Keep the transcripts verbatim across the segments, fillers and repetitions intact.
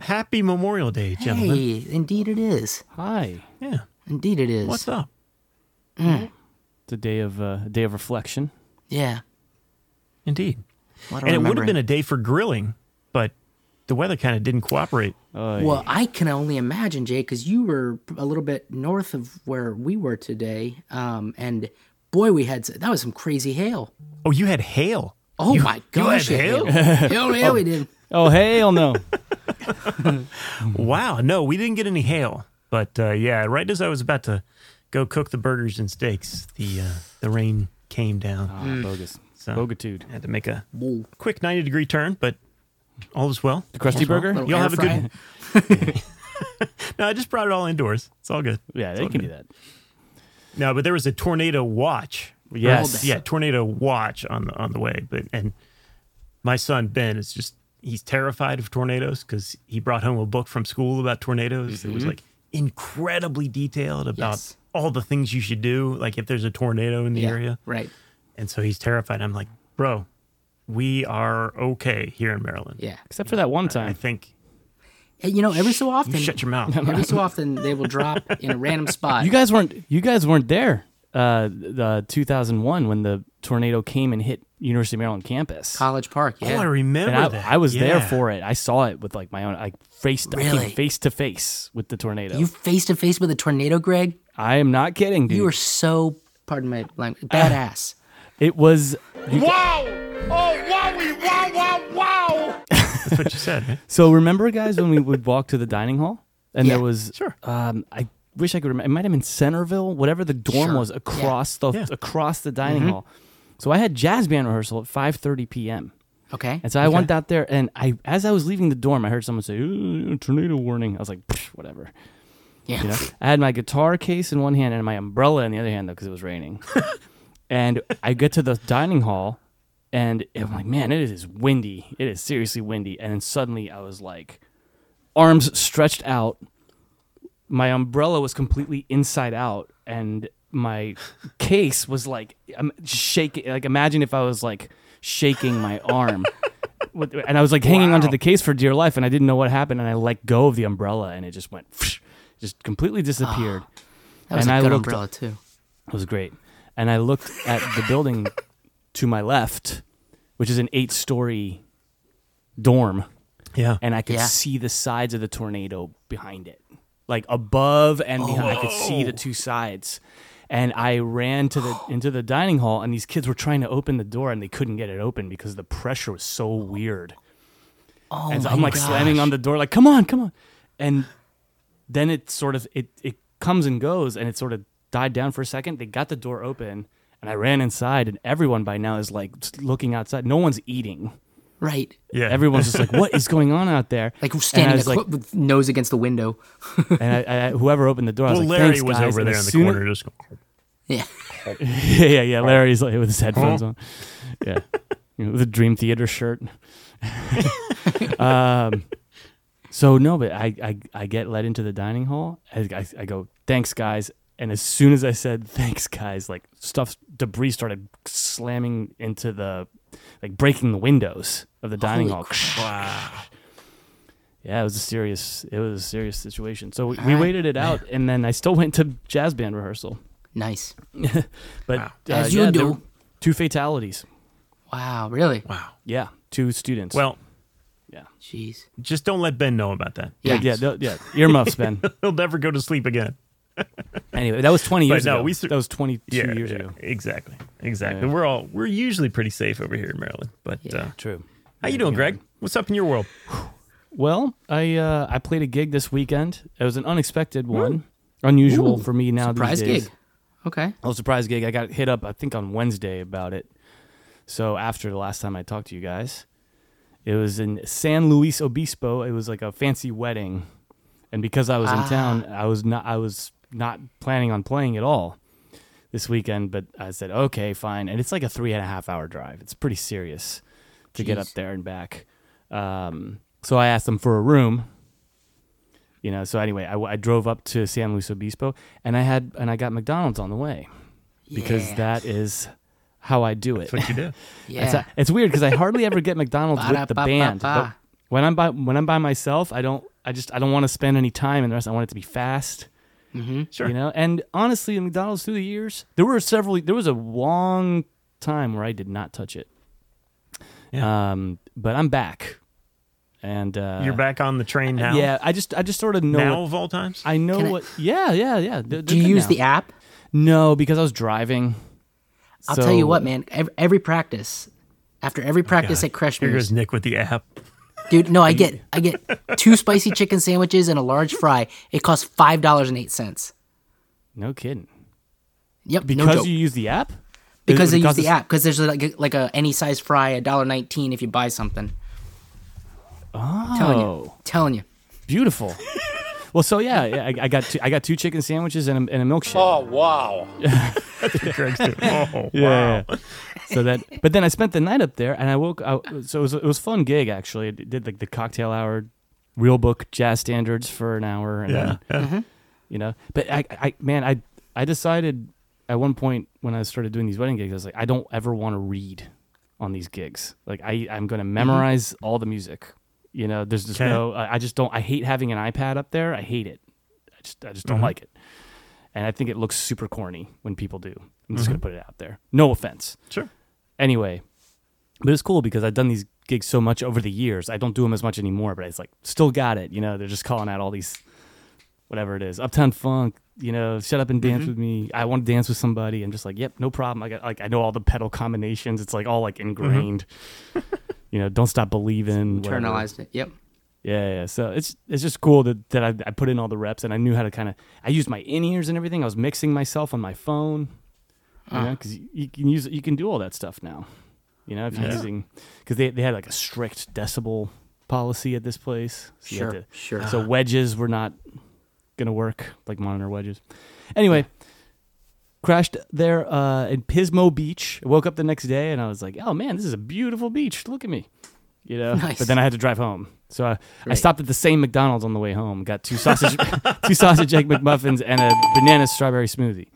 happy Memorial Day, gentlemen. Hey, indeed it is. Hi. Yeah. Indeed it is. What's up? Mm. It's a day of uh, a day of reflection. Yeah. Indeed. What And it would have been a day for grilling, but the weather kind of didn't cooperate. Uh, Well, I can only imagine, Jay, because you were a little bit north of where we were today, um, and boy, we had that was some crazy hail. Oh, you had hail. Oh You- my you gosh, had it hail? hailed. Hell yeah, we did. oh, hell no. Wow. No, we didn't get any hail. But uh, yeah, right as I was about to go cook the burgers and steaks, the uh, the rain came down. Oh, bogus. So Bogitude. I had to make a Whoa. quick ninety degree turn, but all is well. The Krusty Yes, well, Burger? little You'll air have a fry. good. No, I just brought it all indoors. It's all good. Yeah, It's they all can good. do that. No, but there was a tornado watch. Yes. Yeah, tornado watch on the on the way. But and my son Ben is just he's terrified of tornadoes because he brought home a book from school about tornadoes. It was like incredibly detailed about Yes. all the things you should do, like if there's a tornado in the Yeah, area. right. And so he's terrified. I'm like, bro, we are okay here in Maryland. Yeah. Except for that one I time. think Hey, you know, every so often, you shut your mouth. every so often they will drop in a random spot. You guys weren't you guys weren't there uh the two thousand one when the tornado came and hit University of Maryland campus. College Park. Oh, Yeah. I remember And I, that. I was there Yeah. for it. I saw it with like my own I faced I Really? came face to face with the tornado. You face to face with a tornado, Greg. I am not kidding, dude. You were so, pardon my language, badass. It was Wow! Oh, wowie, wow, wow, wow! That's what you said, man. so remember guys when we would walk to the dining hall and Yeah. there was Sure. um I wish I could remember it might have been Centerville, whatever the dorm Sure. was across the Yeah. across the dining Mm-hmm. hall. So I had jazz band rehearsal at five thirty p.m. Okay. And so I went out there, and I, as I was leaving the dorm, I heard someone say, "Ooh, tornado warning." I was like, "Psh, whatever. Yeah. You know, I had my guitar case in one hand and my umbrella in the other hand, though, because it was raining. And I get to the dining hall, and I'm like, man, it is windy. It is seriously windy. And then suddenly I was like, arms stretched out. My umbrella was completely inside out, and my case was like I'm shaking. Like imagine if I was like shaking my arm, With- and I was like hanging onto the case for dear life, and I didn't know what happened, and I let go of the umbrella, and it just went, just completely disappeared. That was and a I good looked- umbrella, too. It was great. And I looked at the building to my left, which is an eight-story dorm, Yeah. and I could Yeah. see the sides of the tornado behind it, like above and behind. I could see the two sides. And I ran to the into the dining hall, and these kids were trying to open the door, and they couldn't get it open because the pressure was so weird. Oh, And so my I'm like gosh. slamming on the door, like, "Come on, come on!" And then it sort of it it comes and goes, and it sort of died down for a second. They got the door open, and I ran inside, and everyone by now is like looking outside. No one's eating. Right. Yeah. Everyone's just like, "What is going on out there?" Like And I standing was like, like, with nose against the window. and I, I, whoever opened the door, I was Well, like, Larry "Thanks, was guys." over And there as in the soon corner just going, Yeah. As, yeah, yeah, yeah. Larry's like with his headphones on. Yeah, you know, with a Dream Theater shirt. um. So no, but I, I, I get led into the dining hall. I, I, I go, "Thanks, guys." And as soon as I said "thanks, guys," like stuff, debris started slamming into the, like breaking the windows of the dining Holy hall. wow. Yeah, it was a serious, it was a serious situation. So we, All we right. waited it out, and then I still went to jazz band rehearsal. Nice. But Wow. uh, As you yeah, do. there were two fatalities. Wow, really? Wow. Yeah, two students. Well, yeah, Jeez. just don't let Ben know about that. Yeah. yeah, yeah, yeah. Earmuffs, Ben. He'll never go to sleep again. Anyway, that was twenty But years no, ago. we sur- that was twenty-two Yeah, years yeah, ago. exactly, exactly. Yeah. We're all we're usually pretty safe over here in Maryland. But Yeah. uh, True. how you doing, Greg? What's up in your world? Well, I uh, I played a gig this weekend. It was an unexpected one, unusual Ooh, for me now Surprise these days. gig. Okay. A surprise gig. I got hit up, I think, on Wednesday about it. So after the last time I talked to you guys, it was in San Luis Obispo. It was like a fancy wedding, and because I was in Ah. town, I was not. I was not planning on playing at all this weekend. But I said, okay, fine. And it's like a three and a half hour drive. It's pretty serious to get Jeez. up there and back. Um, so I asked them for a room. You know, so anyway, I, I drove up to San Luis Obispo, and I had and I got McDonald's on the way because Yeah. that is how I do it. That's what you do. Yeah. It's, a- it's weird because I hardly ever get McDonald's with the band. But, Ba-da-ba-ba-ba. when I'm by when I'm by myself, I don't. I just I don't want to spend any time in the rest. I want it to be fast. Mm-hmm. Sure. You know, and honestly, at McDonald's through the years, there were several. There was a long time where I did not touch it. Yeah. Um, but I'm back, and uh, You're back on the train now. Yeah, I just I just sort of know. Now what, of all times. I know Can I- what. Yeah, yeah, yeah. They're- Do they're you good use now. the app? No, because I was driving. I'll So- tell you what, man. Every, every practice, after every practice God. at Creshmer's, Here goes Nick with the app. dude. No, I get I get two spicy chicken sandwiches and a large fry. It costs five dollars and eight cents. No kidding. Yep, no Because joke. you use the app. because It they use costs the us- app. Because there's like a, like a any size fry, a dollar nineteen if you buy something. Telling you, Oh, telling you. beautiful. Well, so yeah, I, I got two, I got two chicken sandwiches and a, and a milkshake. Oh, wow. Greg's doing. Oh, Yeah, wow. yeah. So that, but then I spent the night up there, and I woke. I, so it was, it was a fun gig actually. I did like the cocktail hour, real book jazz standards for an hour, and Yeah. then, yeah. you know. But I, I, man, I, I decided at one point when I started doing these wedding gigs, I was like, I don't ever want to read on these gigs. Like I, I'm going to memorize all the music. You know, there's just Okay. no. I I just don't. I hate having an iPad up there. I hate it. I just, I just don't Mhm. like it. And I think it looks super corny when people do. I'm just gonna put it out there. No offense. Sure. Anyway, but it's cool because I've done these gigs so much over the years. I don't do them as much anymore, but it's like still got it. You know, they're just calling out all these, whatever it is, Uptown Funk. You know, shut up and dance with me. I want to dance with somebody. I'm just like, yep, no problem. I got like I know all the pedal combinations. It's like all like ingrained. You know, don't stop believing. whatever. Internalized it. Yep. Yeah, yeah. So it's it's just cool that, that I, I put in all the reps and I knew how to kind of. I used my in ears and everything. I was mixing myself on my phone. You know, because you, you can use you can do all that stuff now. You know, if you're Yeah. using because they they had like a strict decibel policy at this place. So you had Sure. to- Sure. So wedges were not gonna work, like monitor wedges. Anyway, crashed there uh, in Pismo Beach. I woke up the next day and I was like, "Oh man, this is a beautiful beach. Look at me." You know, Nice. but then I had to drive home, so I, I Great. stopped at the same McDonald's on the way home. Got two sausage, two sausage egg McMuffins and a banana strawberry smoothie.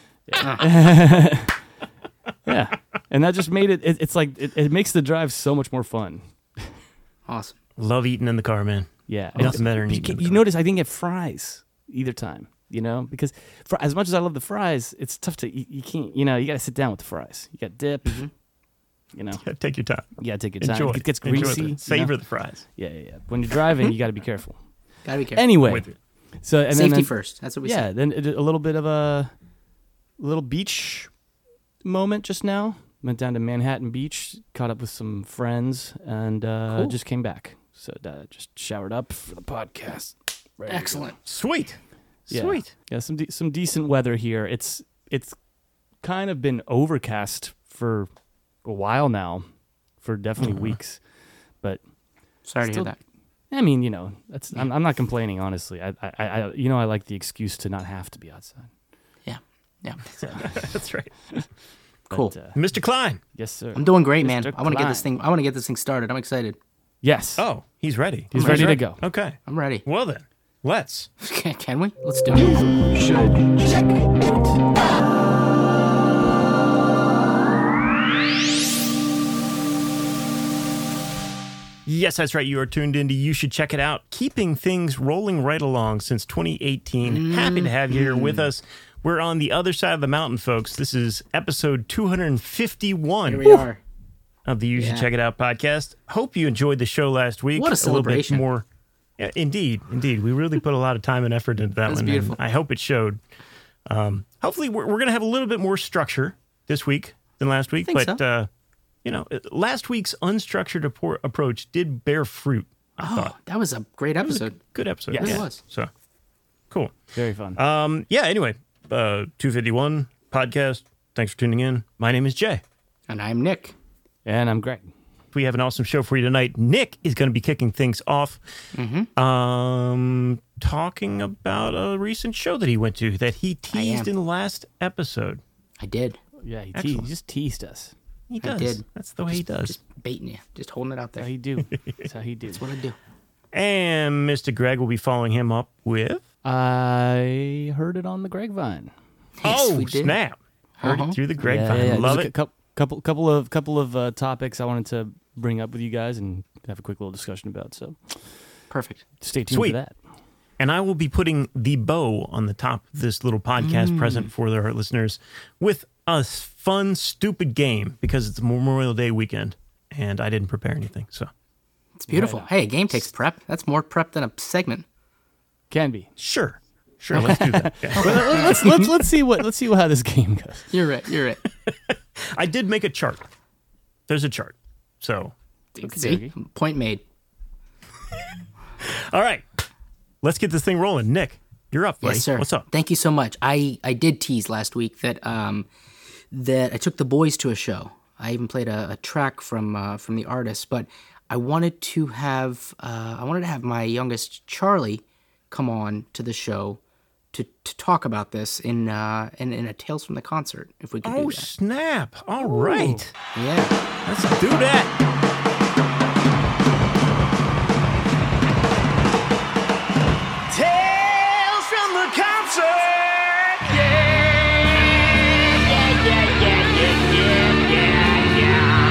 Yeah, yeah. And that just made it. it it's like it, it makes the drive so much more fun. Awesome. Love eating in the car, man. Yeah, Nothing It's- better than you, eating can- in the you car. notice I didn't get fries either time. You know, because for as much as I love the fries, it's tough to you, you can't. You know, you got to sit down with the fries. You got dip. You know, Yeah, take your time. you got to take your time. Enjoy. It gets Enjoy greasy. the- you know? savor the fries. Yeah, yeah, yeah. When you're driving, you got to be careful. Gotta be careful. Anyway, With you. so and Safety then, first. That's what we yeah, say. then it, a little bit of a little beach moment just now. Went down to Manhattan Beach, caught up with some friends, and uh, Cool. just came back. So uh, just showered up for the podcast. Ready to go. Excellent. Sweet. Yeah. Sweet. Yeah, some de- some decent weather here. It's it's kind of been overcast for a while now, for definitely weeks. But Sorry to Still- hear that. I mean, you know, that's I'm, I'm not complaining honestly. I, I I you know I like the excuse to not have to be outside. Yeah. Yeah. That's right. Cool. But, uh, Mister Klein. yes, sir. I'm doing great, man. Mister I want to get this Klein. thing. I want to get this thing started. I'm excited. Yes. Oh, he's ready. He's ready to go. Okay. I'm ready. Well then, let's. Can, can we? Let's do it. Yes, that's right. You are tuned into You Should Check It Out. Keeping things rolling right along since twenty eighteen. Happy to have you here with us. We're on the other side of the mountain, folks. This is episode two hundred fifty-one Here we are. of the You Should Yeah. Check It Out podcast. Hope you enjoyed the show last week. What a celebration. little bit more. Yeah, indeed, indeed. We really put a lot of time and effort into that That's one. beautiful. And I hope it showed. Um, hopefully, we're, we're going to have a little bit more structure this week than last week. think But, so. uh, you know, last week's unstructured appro- approach did bear fruit, I Oh, thought. that was a great episode. Good episode. Yes. Yeah. It was. So, cool. Very fun. Um, yeah, anyway, uh, two fifty-one podcast. Thanks for tuning in. My name is Jay. And I'm Nick. and I'm Greg. We have an awesome show for you tonight. Nick is going to be kicking things off, Mm-hmm. um, talking about a recent show that he went to that he teased am. in the last episode. I did. Yeah, he, te- Excellent. he just teased us. He I does. did. That's the way he does. Just baiting you. Just holding it out That's how there. he do. That's how he do. That's what I do. And Mister Greg will be following him up with. I heard it on the Gregvine. Yes, oh we did. snap! Heard Uh-huh. it through the Yeah, grapevine. yeah, yeah. Love There's it. A cou- couple, couple of, couple of uh, topics I wanted to bring up with you guys, and have a quick little discussion about. So Perfect. stay tuned Sweet. for that. And I will be putting the bow on the top of this little podcast present for our listeners with a fun, stupid game because it's Memorial Day weekend and I didn't prepare anything. So It's beautiful. Right Hey, a game takes prep. That's more prep than a segment. Can be. sure, sure, let's do that. Yeah. Well, let's let's let's see what let's see how this game goes. You're right. You're right. I did make a chart. There's a chart. So, See? Point made. all right, let's get this thing rolling. Nick, you're up, buddy. Yes, sir. What's up? Thank you so much. I, I did tease last week that um that I took the boys to a show. I even played a, a track from uh, from the artist, but I wanted to have uh, I wanted to have my youngest Charlie come on to the show to, to talk about this in uh in, in a Tales from the Concert if we could Oh, do that. snap. All right. Yeah. Let's do that. Tales from the concert. Yeah, yeah, yeah, yeah, yeah, yeah,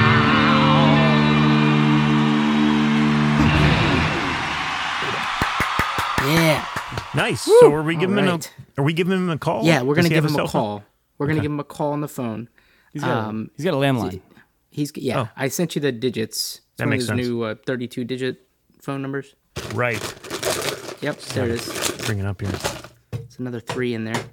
yeah, yeah. Yeah. Nice. So are we giving him right. a are we giving him a call? Yeah, we're Does gonna he give have him a cell phone? call. We're gonna give him a call on the phone. He's got, Um, a, he's got a landline. He's yeah. Oh. I sent you the digits. It's That one makes of those sense. new uh, thirty-two digit phone numbers. Right. Yep, there it is. Bring it up here. It's another three in there.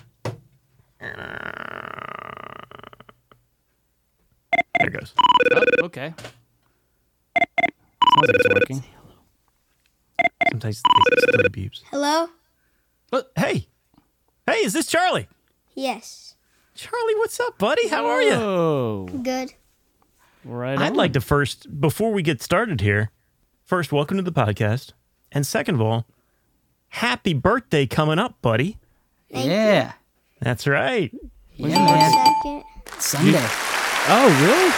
There it goes. Oh, okay. Sounds like it's working. Sometimes it's three beeps. Hello? But hey, hey, is this Charlie? Yes. Charlie, what's up, buddy? How are you? Oh, Good. right. I'd on. like to first, before we get started here, first, welcome to the podcast. And second of all, happy birthday coming up, buddy. Thank yeah. That's right. Yeah, One man. second. Sunday. Oh, really?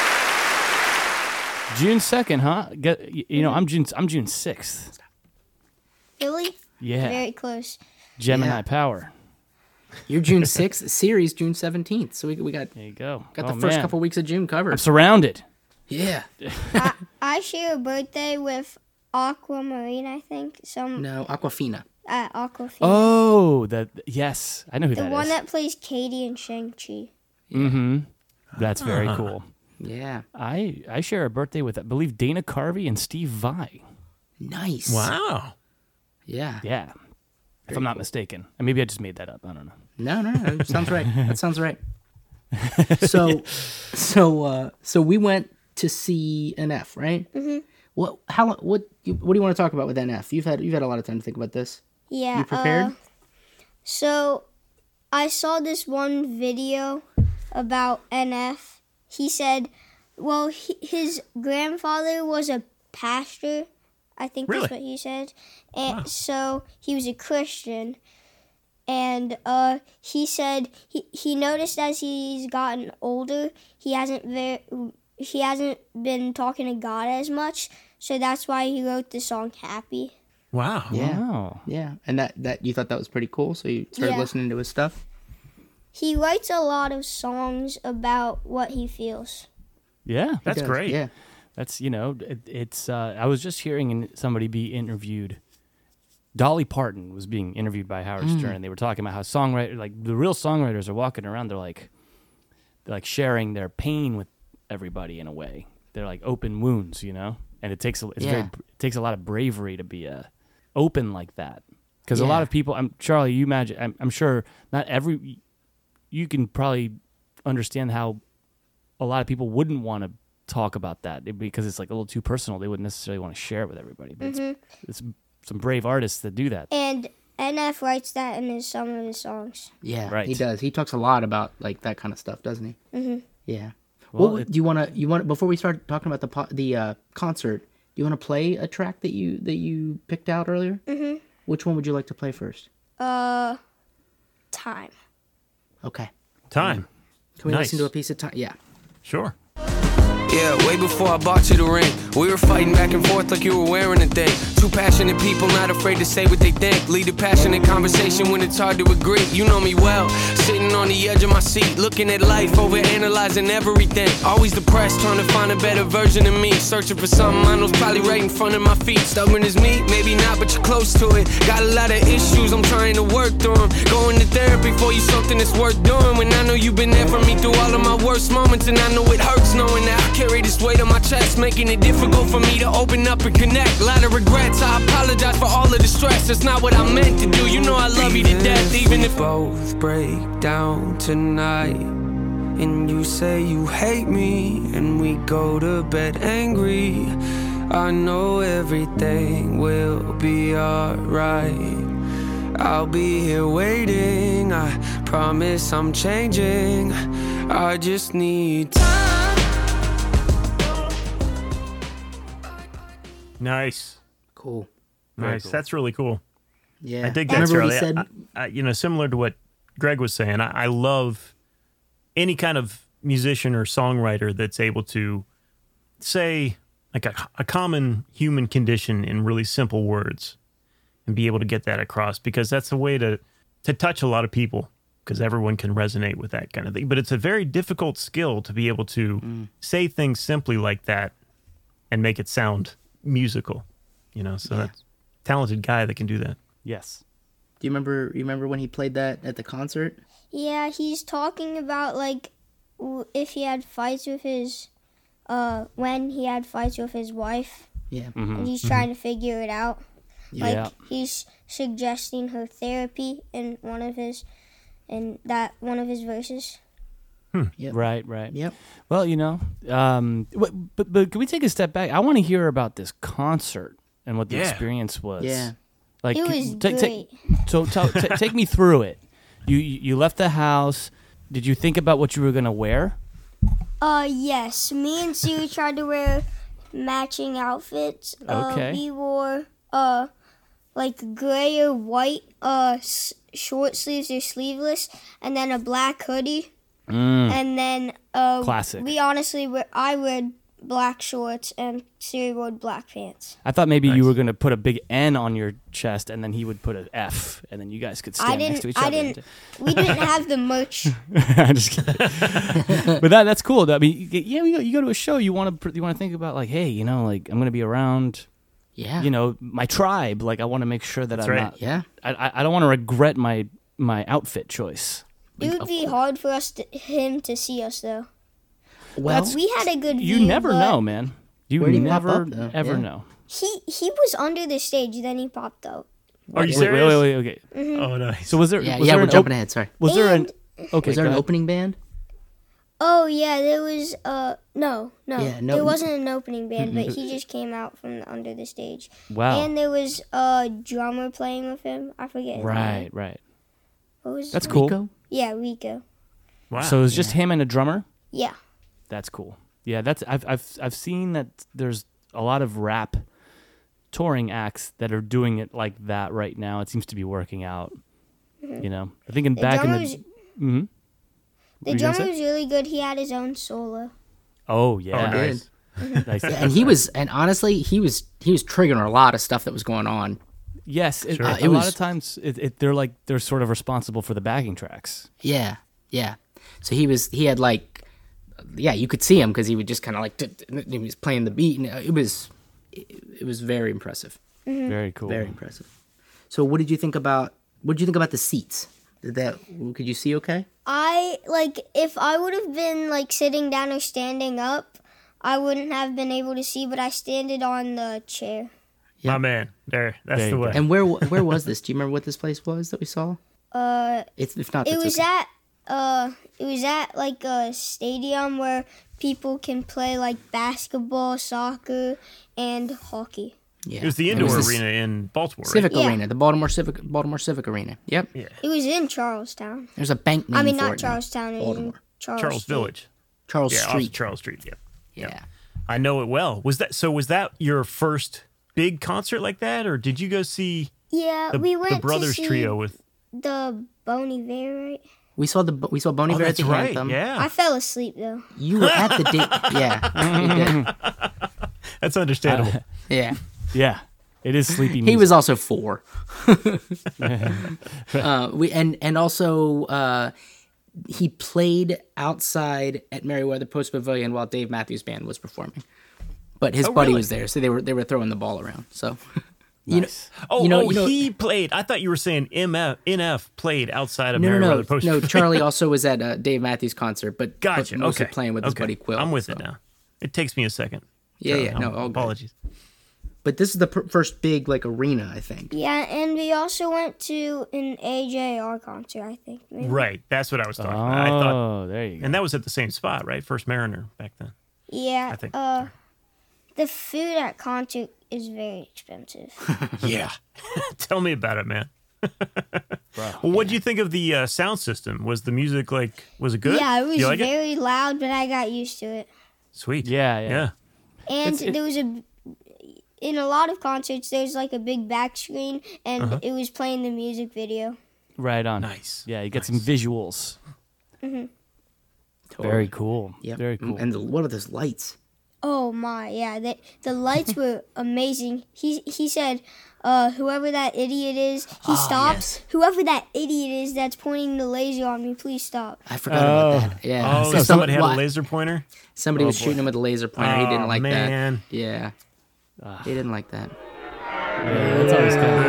June second, huh? Get, y- you know, I'm June. I'm June sixth. Really? Yeah, Very close. Gemini Yeah. power. You're June sixth. Series June seventeenth. So we we got There you go. got Oh, the first man. couple weeks of June covered. I'm surrounded. Yeah. I, I share a birthday with Aquamarine, I think. Some No, Aquafina. uh, Aquafina. Oh, that yes, I know who the that one is. that plays Katie and Shang-Chi. Mm-hmm. That's very cool. Yeah. I I share a birthday with I believe Dana Carvey and Steve Vai. Nice. Wow. Yeah. Yeah, if I'm not mistaken, and maybe I just made that up. I don't know. No, no, no. That sounds right. That sounds right. So, so, uh, so we went to see N F, right? Mm-hmm. What? How? What? You, what do you want to talk about with N F? You've had you've had a lot of time to think about this. Yeah. You prepared? Uh, so I saw this one video about N F. He said, well, he, his grandfather was a pastor. I think Really? that's what he said. And so he was a Christian. And uh, he said he, he noticed as he's gotten older, he hasn't very, he hasn't been talking to God as much. So that's why he wrote the song Happy. Wow. Yeah. Wow. Yeah. And that that you thought that was pretty cool. So you started Yeah. listening to his stuff. He writes a lot of songs about what he feels. Yeah, That's He does, great. Yeah. that's you know, it, it's. Uh, I was just hearing in- somebody be interviewed. Dolly Parton was being interviewed by Howard Hmm. Stern. They were talking about how songwriter, like the real songwriters, are walking around. They're like, they're like sharing their pain with everybody in a way. They're like open wounds, you know. And it takes a, it's very, Yeah. it takes a lot of bravery to be uh, open like that. Because a Yeah. lot of people, I'm Charlie. You imagine, I'm, I'm sure not every. You can probably understand how a lot of people wouldn't want to talk about that because it's like a little too personal. They wouldn't necessarily want to share it with everybody. But it's, it's some brave artists that do that. And N F writes that in his, some of his songs. Yeah. Right. He does. He talks a lot about like that kind of stuff, doesn't he? Mm-hmm. Yeah. Well, Well, it- do you want to? You want before we start talking about the po- the uh, concert? Do you want to play a track that you that you picked out earlier? Mm-hmm. Which one would you like to play first? Uh, Time. Okay. Time. Can we Nice. listen to a piece of time? Yeah. Sure. Yeah, way before I bought you the ring, we were fighting back and forth like you were wearing a thing. Two passionate people, not afraid to say what they think. Lead a passionate conversation when it's hard to agree. You know me well, sitting on the edge of my seat, looking at life, over analyzing everything. Always depressed, trying to find a better version of me. Searching for something I know's probably right in front of my feet. Stubborn as me, maybe not, but you're close to it. Got a lot of issues, I'm trying to work through them. Going to therapy for you, something that's worth doing. When I know you've been there for me through all of my worst moments, and I know it hurts knowing that I carry this weight on my chest, making it difficult for me to open up and connect. A lot of regrets, I apologize for all of the stress. That's not what I meant to do. You know I love you to death, even if both break down tonight. And you say you hate me, and we go to bed angry. I know everything will be alright. I'll be here waiting, I promise I'm changing. I just need time. Nice. Cool. Nice. cool. That's really cool. Yeah. I dig I that, remember what Charlie. he said. I, I, you know, similar to what Greg was saying, I, I love any kind of musician or songwriter that's able to say like a, a common human condition in really simple words and be able to get that across, because that's a way to, to touch a lot of people, because everyone can resonate with that kind of thing. But it's a very difficult skill to be able to mm. say things simply like that and make it sound musical, you know, so yeah. That's a talented guy that can do that. Yes. Do you remember, you remember when he played that at the concert? Yeah, he's talking about, like, if he had fights with his, uh, when he had fights with his wife. Yeah. Mm-hmm. And he's trying mm-hmm. to figure it out. Like, yeah. he's suggesting her therapy in one of his, in that one of his verses. Hmm. Yep. Right, right. Yep. Well, you know, um, but, but but can we take a step back? I want to hear about this concert and what the yeah. experience was. Yeah. Like, it was t- great. T- so t- t- take me through it. You you left the house. Did you think about what you were gonna wear? Uh, yes. Me and Sue tried to wear matching outfits. Okay. Uh, we wore uh like gray or white uh s- short sleeves or sleeveless, and then a black hoodie. Mm. And then uh, Classic. we honestly were, I wear black shorts and Siri wore black pants. I thought maybe Nice. you were gonna put a big N on your chest, and then he would put an F, and then you guys could stand I didn't. next to each I other. didn't. We didn't have the merch. I'm just kidding. But that that's cool. I mean, yeah, you go, you go to a show, you want to you want to think about like, hey, you know, like I'm gonna be around. Yeah. You know, my tribe. Like I want to make sure that That's I'm right. not. Yeah. I I, I don't want to regret my my outfit choice. It would be hard for us to, him to see us though. Well, we had a good view. You never but know, man. You Where'd he pop never up, though? ever Yeah. know. He he was under the stage, then he popped out. Are you Wait, serious? wait, wait, wait, okay. Oh, nice. So was there? yeah, was yeah, there we're an jumping op- ahead. Sorry. Was there an? And- Okay. Was there go an ahead. opening band? Oh yeah, there was uh no no Yeah, no- there wasn't an opening band, but he just came out from the, under the stage. Wow. And there was a drummer playing with him. I forget. his Right, name. right. What was his That's name? cool. Rico? Yeah, Rico. Wow. So it was just him and a drummer. Yeah. That's cool. Yeah, that's I've I've I've seen that there's a lot of rap touring acts that are doing it like that right now. It seems to be working out. Mm-hmm. You know, I think in The back in the. drummer's- hmm The you gonna drummer say? was really good. He had his own solo. Oh Oh, yeah, nice. nice. Yeah, and he was, and honestly, he was, he was triggering a lot of stuff that was going on. Yes, it, Sure. a Uh, it lot was- of times it, it, they're like they're sort of responsible for the backing tracks. Yeah, yeah. So he was, he had like, yeah, you could see him because he would just kind of like, t- t- he was playing the beat, and it was, it, it was very impressive, Very cool. very impressive. So, what did you think about? What did you think about the seats? Did that? Could you see okay? I like if I would have been like sitting down or standing up, I wouldn't have been able to see, but I standed on the chair. My man. There. That's There the you way. And where where was this? Do you remember what this place was that we saw? Uh It's if not, it that's was okay. at uh it was at like a stadium where people can play like basketball, soccer, and hockey. Yeah. It was the It indoor was the arena in Baltimore, right? Civic Yeah. Arena, the Baltimore Civic Baltimore Civic Arena. Yep. Yeah. It was in Charlestown. There's a bank name I mean, for not it now. Charlestown. It was in Baltimore. Charles, Charles Street. Village. Charles Yeah, off Street. Charles Street. Yeah. Yeah. I know it well. Was that so? Was that your first big concert like that, or did you go see Yeah, the, we went the Brothers to see Trio with? the Bon Iver, right? We saw the we saw Bon Oh, Iver at that's the right. Anthem. Yeah, I fell asleep though. You were at the date. Yeah. You did. that's understandable. Yeah. Yeah. It is sleepy music. He was also four. uh, we and and also uh, he played outside at Merriweather Post Pavilion while Dave Matthews Band was performing, but his Oh, buddy really? was there, so they were they were throwing the ball around. So, you know, Nice. Oh, you know, oh you know, he played. I thought you were saying M F, N F played outside of no, no, Merriweather no, Post. no. Charlie also was at uh, Dave Matthews' concert, but, Gotcha. but mostly Okay. playing with his Okay. buddy Quill. I'm with so. it now. It takes me a second. Yeah, Charlie, yeah, no, I'm- all good. apologies. But this is the pr- first big like arena, I think. Yeah, and we also went to an A J R concert, I think. Maybe. Right. That's what I was talking Oh, about. I thought, there you go. and that was at the same spot, right? First Mariner back then. Yeah. I think. Uh, the food at concert is very expensive. Yeah. Tell me about it, man. Well, what do you think of the uh, sound system? Was the music like? Was it good? Yeah, it was You like it? very loud, but I got used to it. Sweet. Yeah, yeah. Yeah. And It's- it- there was a, in a lot of concerts, there's like a big back screen, and Uh-huh. it was playing the music video. Right on. Nice. Yeah, you get some visuals. Very Totally. cool. Yep. Very cool. And the, what are those lights? Oh my, yeah, the the lights were amazing. He he said, uh, whoever that idiot is, he stops. yes. Whoever that idiot is that's pointing the laser on me, please stop. I forgot Oh. about that. Yeah. Oh, So somebody someone- had well, a laser pointer. Somebody was shooting him with a laser pointer. he didn't Oh, like man. that. Yeah. He didn't like that. Yeah, that's always kind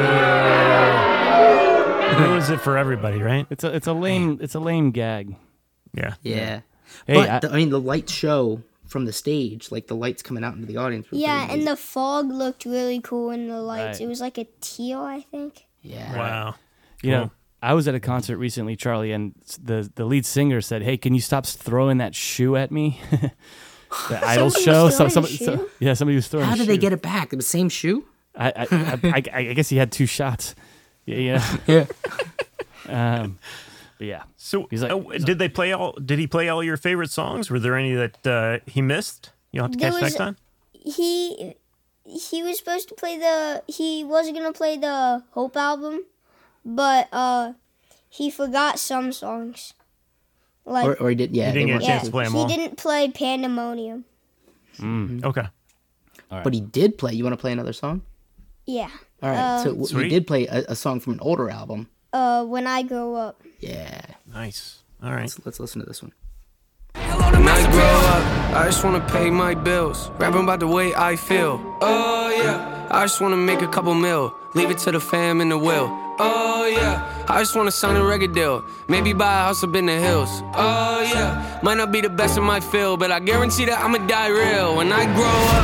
of, Ruins it for everybody, right? it's a it's a lame it's a lame gag. Yeah. Yeah. Hey, but I- the, I mean, the light show from the stage, like the lights coming out into the audience. Was Yeah, pretty and amazing. the fog looked really cool in the lights. Right. It was like a teal, I think. yeah. Wow. You know, Cool. I was at a concert recently, Charlie, and the the lead singer said, "Hey, can you stop throwing that shoe at me?" The Idol Somebody show. was So, throwing a somebody, so, shoe? yeah, somebody was throwing. How a did they shoe. get it back? The same shoe? I I, I, I, I guess he had two shots. Yeah, yeah. Yeah. Um, but yeah. So, He's like- uh, did they play all? Did he play all your favorite songs? Were there any that uh, he missed? You'll have to There catch was- next time. He he was supposed to play the he wasn't gonna play the Hope album, but uh, he forgot some songs. Like Or, or he did, yeah. He didn't they get a weren't- chance yeah, to play 'em he all. didn't play Pandemonium. Okay. But he did play. You want to play another song? Yeah. All right. Uh, so w- Sweet. we did play a, a song from an older album. Uh, When I Grow Up. Yeah. Nice. All right. Let's, let's listen to this one. When I grow up, I just wanna pay my bills. Rapping about the way I feel. Oh yeah, I just wanna make a couple mil. Leave it to the fam and the will. Oh yeah, I just wanna sign a record deal. Maybe buy a house up in the hills. Oh yeah, might not be the best in my field, but I guarantee that I'ma die real when I grow up.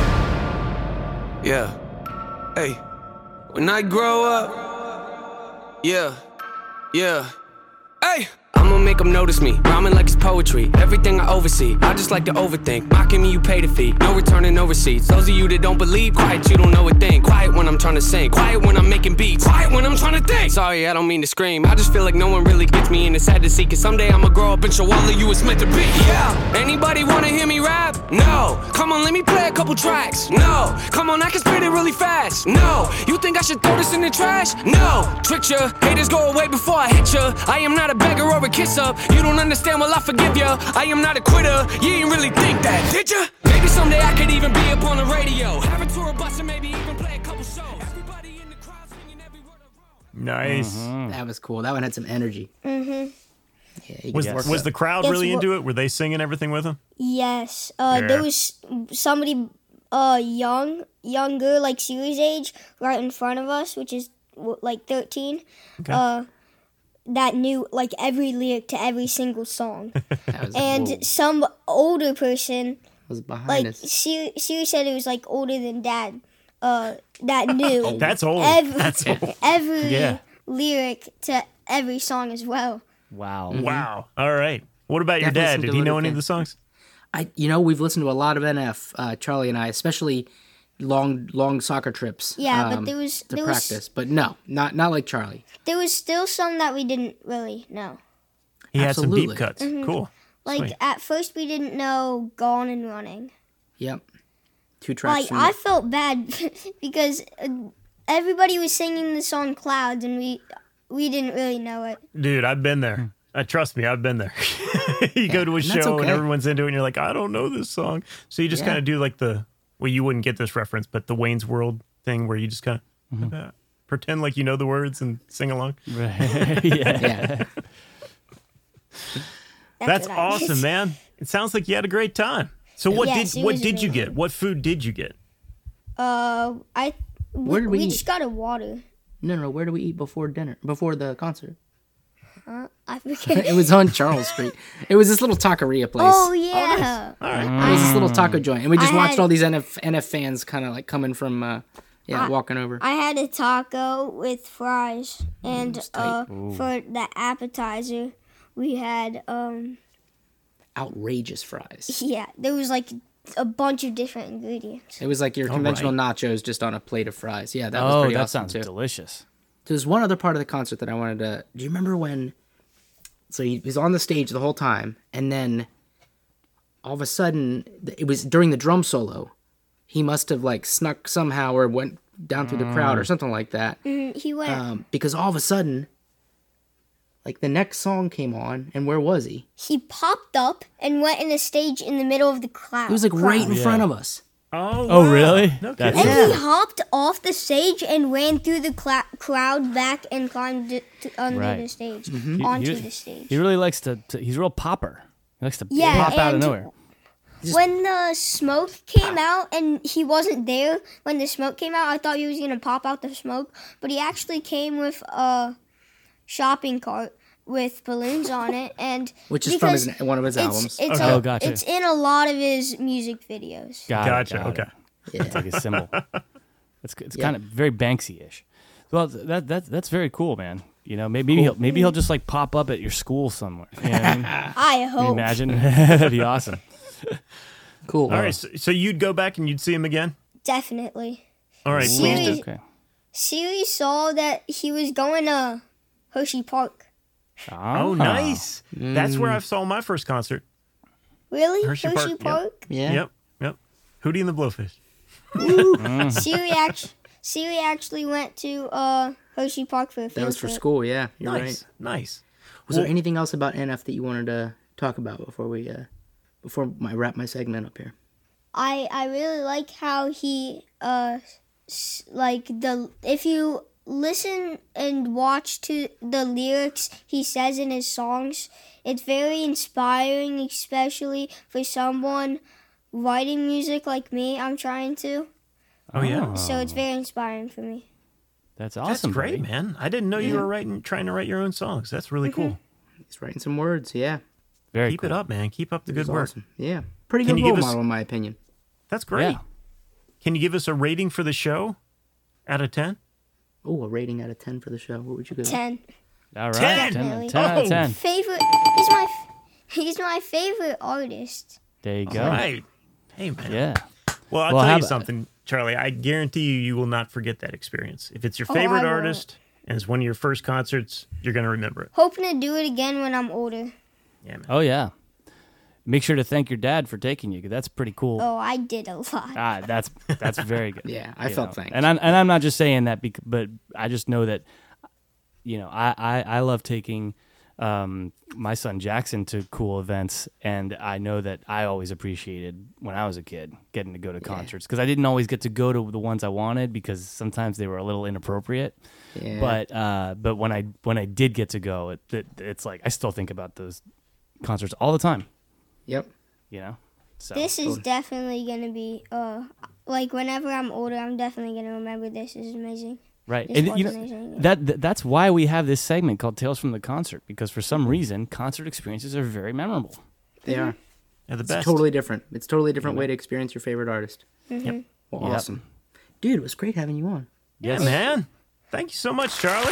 Yeah, hey, when I grow up. Yeah, yeah, hey. I'ma make them notice me, rhyming like it's poetry. Everything I oversee, I just like to overthink. Mocking me, you pay the fee, no returning, no receipts. Those of you that don't believe, quiet, you don't know a thing. Quiet when I'm trying to sing, quiet when I'm making beats. Quiet when I'm trying to think. Sorry, I don't mean to scream, I just feel like no one really gets me, and it's sad to see. Cause someday I'ma grow up and show all of you it's meant to be. Yeah, anybody wanna hear me rap? No, come on, let me play a couple tracks. No, come on, I can spit it really fast. No, you think I should throw this in the trash? No, trick ya, haters go away before I hit ya. I am not a beggar or a kiss up. You don't understand, well I forgive ya. I am not a quitter, you ain't really think that, did ya? Maybe someday I could even be up on the radio. Have a tour bus and maybe even play a couple shows. Everybody in the crowd singing every word I wrote. Nice. That was cool. That one had some energy. Mm-hmm. Yeah, he Was could work was that. the crowd It's really wha- into it? Were they singing everything with him? Yes. Uh, Yeah. There was somebody uh young, younger, like Siri's age, right in front of us, which is w- like thirteen. Okay. Uh, that knew like every lyric to every single song. That was, And whoa, some older person, was behind like us. Siri, Siri said it was like older than Dad. Uh, that knew That's old. every That's old. every Yeah. lyric to every song as well. Wow. Wow. All right. What about your Definitely dad? some Did he know any of delivery the songs? I, you know, we've listened to a lot of N F, uh, Charlie and I, especially long, long soccer trips. Yeah, but um, there was- to there was- practice. But no, not not like Charlie. There was still some that we didn't really know. He had some Absolutely. deep cuts. Cool. Like Sweet. at first we didn't know Gone and Running. Yep, two tracks. Like from I the- felt bad because uh, everybody was singing the song Clouds and we we didn't really know it. Dude, I've been there. Uh, trust me, I've been there. you go to a and that's show and okay. everyone's into it, and you're like, I don't know this song. So you just Yeah. kind of do like the, well, you wouldn't get this reference, but the Wayne's World thing where you just kind of Uh, pretend like you know the words and sing along. Right. yeah. Yeah. That's what I awesome, did. man. It sounds like you had a great time. So what Yes, did it what was did you amazing. get? What food did you get? Uh, I Where we, did we we eat? just got a water. No, no. Where do we eat before dinner? Before the concert? Uh, I forget. It was on Charles Street. It was this little taqueria place. oh yeah. All right. It was this little taco joint, and we just I watched had- all these N F N F fans kind of like coming from, uh, yeah, walking over. I had a taco with fries, and uh, for the appetizer, we had um, Outrageous fries. yeah, there was like a bunch of different ingredients. It was like your conventional nachos just on a plate of fries. Yeah, that was Oh, pretty that awesome sounds too. delicious. There's one other part of the concert that I wanted to. Do you remember when? So he was on the stage the whole time, and then all of a sudden, it was during the drum solo. He must have like snuck somehow or went down through the crowd or something like that. Mm, he went. Um, because all of a sudden, like the next song came on, and where was he? he popped up and went in a stage in the middle of the crowd. He was like right in Yeah. front of us. Oh, Oh, wow. really? No That's kidding. And Yeah. he hopped off the stage and ran through the cla- crowd back and climbed it to, under Right. the stage, Mm-hmm. onto He- the stage. He really likes to, to. He's a real popper. He likes to Yeah, pop out of and- nowhere. When the smoke came out and he wasn't there, when the smoke came out, I thought he was going to pop out the smoke, but he actually came with a shopping cart with balloons on it, and Which is from because his, one of his it's, albums. It's, Okay. a, Oh, gotcha. it's in a lot of his music videos. Got it, Gotcha. got it. Okay. It's like a symbol. It's it's Yeah. kind of very Banksy-ish. Well, that that that's very cool, man. You know, maybe he'll maybe he'll just like pop up at your school somewhere. You know what I mean? I Can you hope. imagine? That'd be awesome. Cool. All right. So, so you'd go back and you'd see him again? Definitely. All right. See Please you- do. Okay. Siri saw that he was going to Hershey Park. Oh, nice. That's where I saw my first concert. Really? Hershey Hershey, Park, yep. Park? Yeah. Yep. Yep. Hootie and the Blowfish. Siri, act- Siri actually went to uh, Hershey Park for a That field was for trip. school. Yeah, you're Nice. right. Nice. Was Well- there anything else about N F that you wanted to talk about before we, uh, before I wrap my segment up here? I I really like how he uh s- like the if you listen and watch to the lyrics he says in his songs, it's very inspiring, especially for someone writing music like me. I'm trying to, Oh, yeah. so it's very inspiring for me. That's That's awesome. great, buddy. man. I didn't know you were writing, trying to write your own songs. That's really cool. He's writing some words. Yeah, Very Keep cool. it up, man. Keep up the It was good work. awesome. Yeah, pretty Can good you role give us- model in my opinion. That's great. Yeah. Can you give us a rating for the show out of ten? Oh, a rating out of ten for the show. What would you give? it? Ten. All right. Ten. ten, ten out Oh. of ten. Favorite. He's my f- he's my favorite artist. There you go. All right. Hey, man. Yeah. Well, I'll Well, tell how you about- something, Charlie. I guarantee you, you will not forget that experience. If it's your Oh, favorite I won't. artist and it's one of your first concerts, you're going to remember it. Hoping to do it again when I'm older. Yeah, man. Oh yeah. Make sure to thank your dad for taking you, 'cause that's pretty cool. Oh, I did a lot. Ah, that's that's very good. Yeah, I you felt know. thanked. And I'm and I'm not just saying that, bec- but I just know that, you know, I I, I love taking um, my son Jackson to cool events, and I know that I always appreciated when I was a kid getting to go to concerts because I didn't always get to go to the ones I wanted because sometimes they were a little inappropriate. Yeah. But uh, but when I when I did get to go, it, it it's like I still think about those concerts all the time. Yep. You know. So This is definitely gonna be uh like whenever I'm older, I'm definitely gonna remember this. This is amazing. Right, This and was you know amazing. that th- that's why we have this segment called "Tales from the Concert" because for some reason, concert experiences are very memorable. They are. They're the It's best. totally different. It's totally a different way to experience your favorite artist. Mm-hmm. Well, Yep. awesome. Dude, it was great having you on. Yeah, man. Thank you so much, Charlie.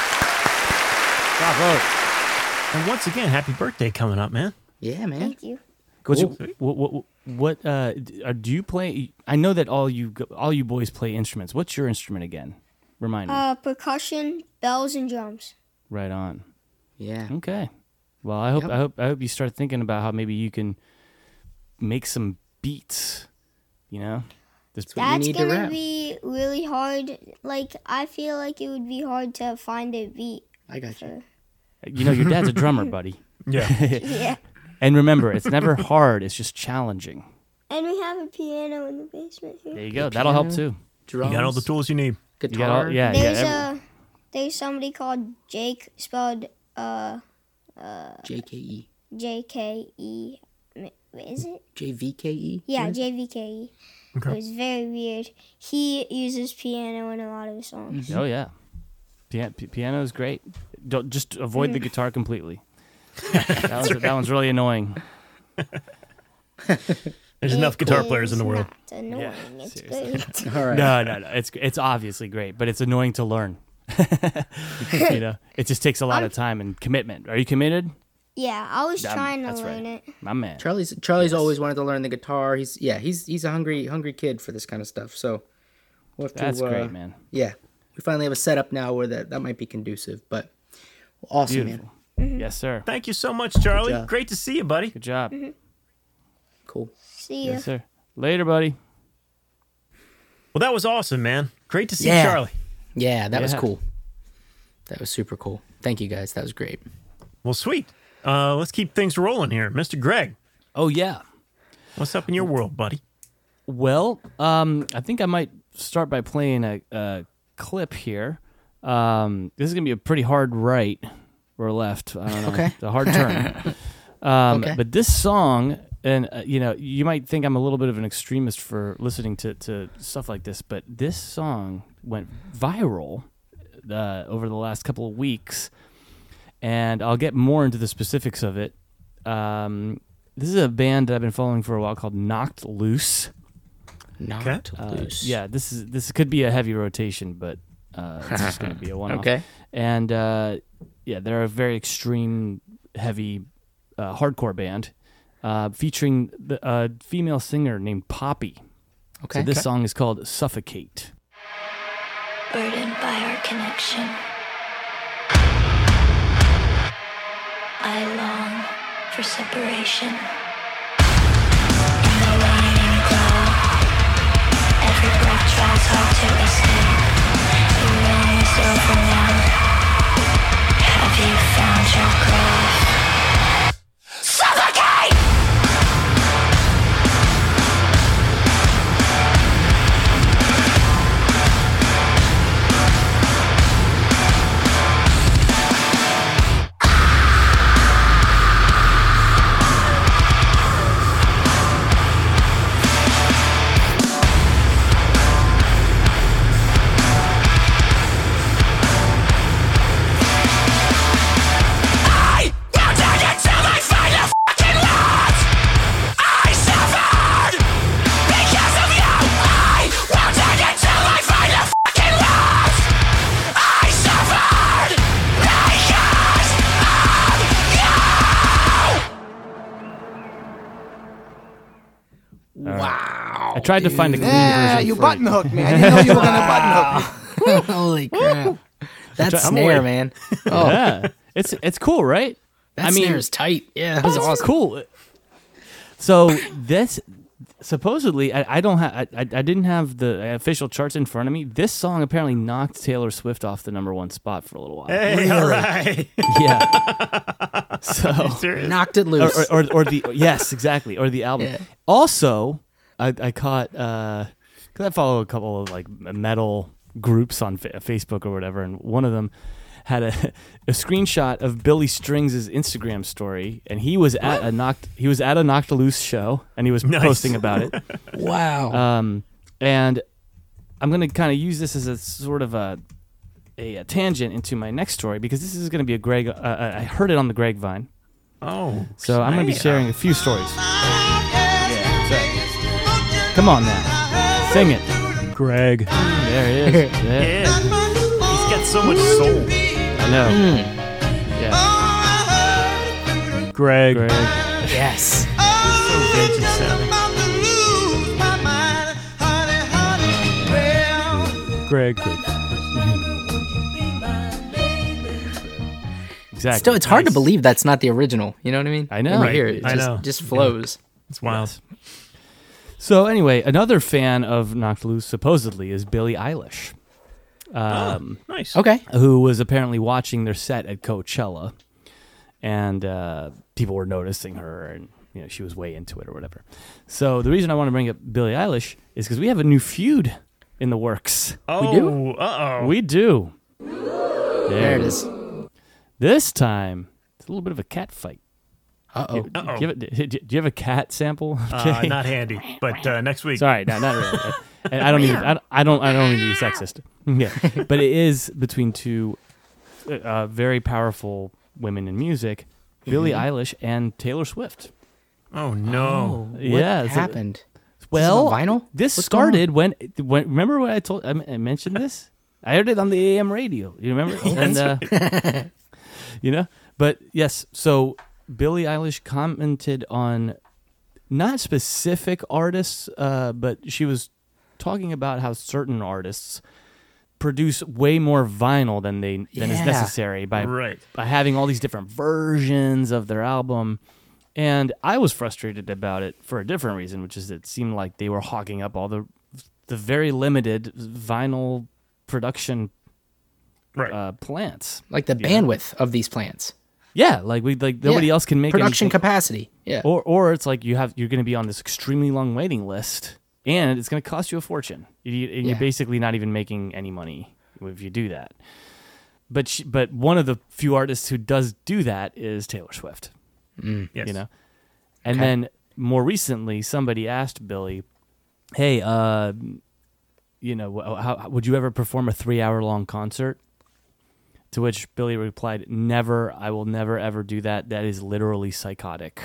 Bravo! And once again, happy birthday coming up, man. Yeah, man. Thank you. What's Cool. your- what what what uh, d- uh, do you play? I know that all you go- all you boys play instruments. What's your instrument again? Remind me. Uh, percussion, bells, and drums. Right on. Yeah. Okay. Well, I hope Yep. I hope I hope you start thinking about how maybe you can make some beats. You know, this what you That's need to gonna rap. be really hard. Like I feel like it would be hard to find a beat. I got you. For, you know your dad's a drummer, buddy. Yeah. yeah. And remember, it's never hard. It's just challenging. And we have a piano in the basement There here. you go. That'll help piano. too. Drums. You got all the tools you need. You got all, guitar. yeah, There's yeah. every- a there's somebody called Jake, spelled uh J K E. J K E. Is it? J V K E? Yeah, J V K E. Okay. It was very weird. He uses piano in a lot of his songs. Oh yeah, Pian- p- piano is great. Don't just avoid the guitar completely. that, one's, that one's really annoying. There's enough It guitar players in the is world. Not annoying. Yeah, it's seriously. great. All right. No, no, no. It's it's obviously great, but it's annoying to learn. you know, it just takes a lot of time and commitment. Are you committed, Yeah, I was Um, trying to that's learn right. it. my man? Charlie's Charlie's always wanted to learn the guitar. He's yeah, he's he's a hungry hungry kid for this kind of stuff. So we'll have to, That's uh, great, man. Yeah, we finally have a setup now where that that might be conducive. But awesome, Beautiful. man. Yes, sir. Thank you so much, Charlie. job. Great to see you, buddy. Good job. Cool. See ya. Yes, sir. Later, buddy. Well, that was awesome, man. Great to see Yeah. Charlie. Yeah, that was Yeah. cool. That was super cool. Thank you guys. That was great. Well, sweet. Uh, let's keep things rolling here. Mister Greg, Oh yeah. what's up in your world, buddy? Well, um, I think I might start by playing a, a clip here. Um, this is gonna be a pretty hard right or left. I don't know. Okay. It's a hard turn. um, Okay. But this song, and uh, you know, you might think I'm a little bit of an extremist for listening to, to stuff like this, but this song went viral uh, over the last couple of weeks, and I'll get more into the specifics of it. Um, this is a band that I've been following for a while called Knocked Loose. Knocked Uh, loose. yeah, this is this could be a heavy rotation, but uh, it's just going to be a one-off. Okay. And uh, yeah, they're a very extreme, heavy, uh, hardcore band uh, featuring the, a female singer named Poppy. Okay. So this song is called "Suffocate." Burdened by our connection, I long for separation. In the waning glow, every breath tries hard to escape. The room is over now. Have you found your grave? Suffocate! Wow. I tried to find a clean Yeah, version. you for button it. hooked me. I didn't know you were gonna button hook me. Holy crap. That I'm snare, away. man. Oh, Yeah, it's it's cool, right? that I mean, snare is tight. Yeah, that was That's awesome. cool. So this supposedly, I, I don't have, I, I I didn't have the official charts in front of me. This song apparently knocked Taylor Swift off the number one spot for a little while. Hey, all right. Yeah. So Serious? Knocked it or, loose. or, or, or the yes, exactly, or the album. Yeah. Also, I, I caught because I follow a couple of like metal groups on fa- Facebook or whatever, and one of them had a, a screenshot of Billy Strings' Instagram story, and he was at a knocked he was at a Knocked Loose show, and he was Nice. posting about it. Wow. Um, and I'm going to kind of use this as a sort of a, a a tangent into my next story, because this is going to be a Greg. Uh, I heard it on the Greg Vine, Oh, so I'm going to be sharing a few stories. Yeah, so- come on now, sing it. Greg. There it is. Yeah, Yeah. He's got so much soul. I know. Yeah, Greg. Greg. yes. So vintage sounding. Greg. Greg. Exactly. Still, it's hard to Nice. believe that's not the original. You know what I mean? I know. When you Right. hear it, it I just, know. just flows. It's wild. So anyway, another fan of Knocked Loose supposedly is Billie Eilish. Um, Nice. Okay. who was apparently watching their set at Coachella, and uh, people were noticing her, and you know she was way into it or whatever. So the reason I want to bring up Billie Eilish is because we have a new feud in the works. Oh, do? uh-oh. We do. There it is. This time, it's a little bit of a cat fight. Uh-oh. Uh-oh. Do you, have, do you have a cat sample? Uh, Jay? not handy, but uh, next week. Sorry, no, not really. And I don't mean I, I don't I don't mean to be sexist. Yeah, but it is between two uh, very powerful women in music, Billie Eilish and Taylor Swift. Oh, no. What Yeah, it's a- happened? Well, This is on vinyl? This What's going on? started when, when. Remember what I told? I, I mentioned this. I heard it on the A M radio. You remember? And uh, you know, but yes. So Billie Eilish commented on not specific artists, uh, but she was talking about how certain artists produce way more vinyl than they than is Yeah. necessary by Right. by having all these different versions of their album. And I was frustrated about it for a different reason, which is it seemed like they were hogging up all the the very limited vinyl production Right. uh, plants. Like the bandwidth of these plants. Yeah, like we like nobody Yeah. else can make Production anything. capacity. Yeah. Or or it's like you have you're going to be on this extremely long waiting list, and it's going to cost you a fortune. You, and Yeah. you're basically not even making any money if you do that. But she, but one of the few artists who does do that is Taylor Swift. Yes. You know, and Okay. then more recently, somebody asked Billie, "Hey, uh, you know, wh- how would you ever perform a three-hour-long concert?" To which Billie replied, "Never. I will never ever do that. That is literally psychotic."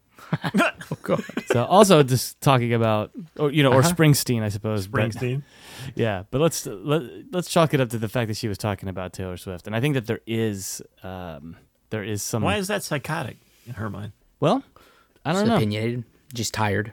Oh, God. So also just talking about, or you know, or Uh-huh. Springsteen, I suppose. but- Springsteen. yeah, but let's let, let's chalk it up to the fact that she was talking about Taylor Swift, and I think that there is um, there is some. Why is that psychotic in her mind? Well, I don't Just know. opinionated. Just tired.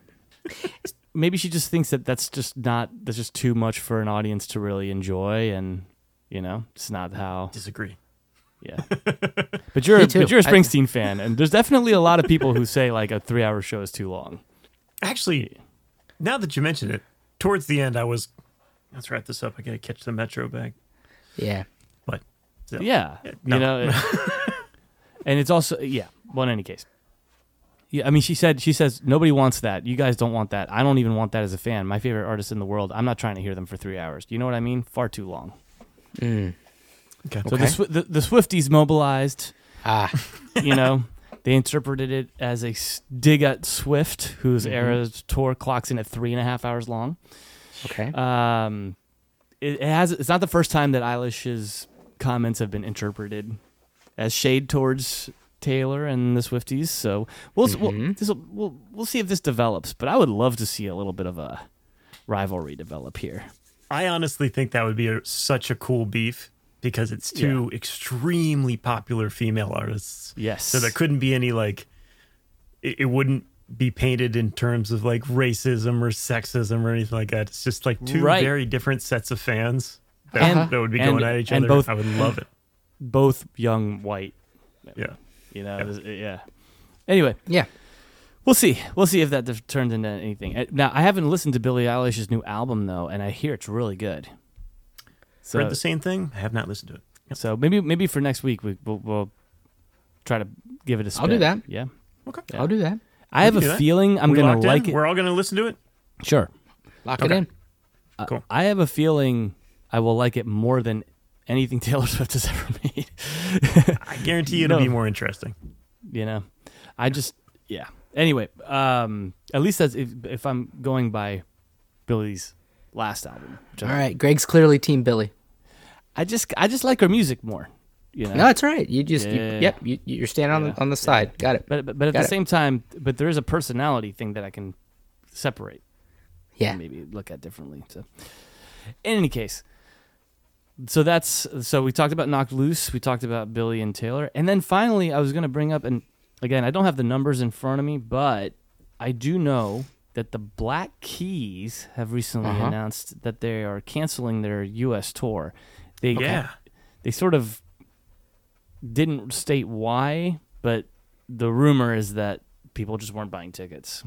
Maybe she just thinks that that's just not that's just too much for an audience to really enjoy, and you know, it's not how. Disagree. Yeah, but you're Me a, too. but you're a I- Springsteen fan, and there's definitely a lot of people who say like a three-hour show is too long. Actually, now that you mention it, towards the end, I was, let's wrap this up. I got to catch the Metro back. Yeah. But still. Yeah, no. you know, it- and it's also yeah. Well, in any case, yeah. I mean, she said she says nobody wants that. You guys don't want that. I don't even want that as a fan. My favorite artist in the world. I'm not trying to hear them for three hours. Do you know what I mean? Far too long. Mm. Okay. So Okay. the, Swi- the the Swifties mobilized. Ah. You know, they interpreted it as a s- dig at Swift, whose era's tour clocks in at three and a half hours long. Okay. Um, it, it has. It's not the first time that Eilish's comments have been interpreted as shade towards Taylor and the Swifties. So we'll s we'll, this we'll we'll see if this develops. But I would love to see a little bit of a rivalry develop here. I honestly think that would be a, such a cool beef because it's two extremely popular female artists. Yes. So there couldn't be any like, it, it wouldn't be painted in terms of like racism or sexism or anything like that. It's just like two Right. very different sets of fans that, And- that would be and- going at each and other. both- I would love it. Both young white. Yeah. You know. this- Yeah. Anyway. Yeah. We'll see. We'll see if that de- turns into anything. Uh, Now, I haven't listened to Billie Eilish's new album though, and I hear it's really good. So, Read the same thing. I have not listened to it. Yep. so maybe maybe for next week we, we'll, we'll try to give it a spin. I'll do that. Yeah. Okay. Yeah. I'll do that. I have can a do that. feeling I'm We gonna locked in? like it. We're all going to listen to it. Sure. Lock Okay. it in. Uh, Cool. I have a feeling I will like it more than anything Taylor Swift has ever made. I guarantee you it'll No. be more interesting. You know, I just yeah. Anyway, um, at least that's if, if I'm going by Billie's last album. which I All right. Greg's clearly Team Billy. I just I just like her music more. You know. No, that's right. You just, you, Yeah. yep, you, you're standing on, Yeah. the, on the side. Got it. But but, but at Got the it. same time, but there is a personality thing that I can separate. Yeah. And maybe look at differently. So, in any case, so that's so we talked about Knocked Loose, we talked about Billie and Taylor, and then finally I was going to bring up, and again I don't have the numbers in front of me, but I do know that the Black Keys have recently Uh-huh. announced that they are canceling their U S tour. They Yeah. they sort of didn't state why, but the rumor is that people just weren't buying tickets.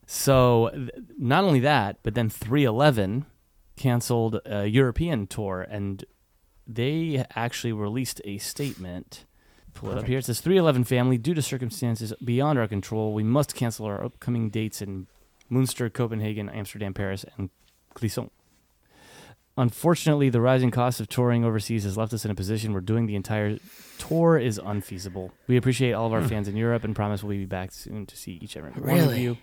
So th- not only that, but then three eleven canceled a European tour, and they actually released a statement. Pull it up here. It says, three eleven family, due to circumstances beyond our control, we must cancel our upcoming dates in Münster, Copenhagen, Amsterdam, Paris, and Clisson. Unfortunately, the rising cost of touring overseas has left us in a position where doing the entire tour is unfeasible. We appreciate all of our fans in Europe and promise we'll be back soon to see each and every one of Really? you.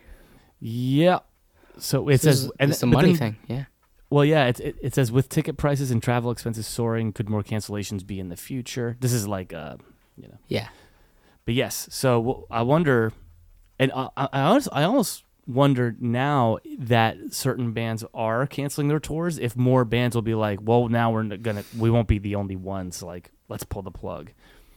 Yeah. So it This says is, and it's a but money then- thing. Yeah. Well, yeah, it, it it says with ticket prices and travel expenses soaring, could more cancellations be in the future? This is like, uh, you know, Yeah. but yes. So well, I wonder, and I I, I, almost, I almost wonder now that certain bands are canceling their tours, if more bands will be like, well, now we're not gonna, we won't be the only ones. Like, let's pull the plug.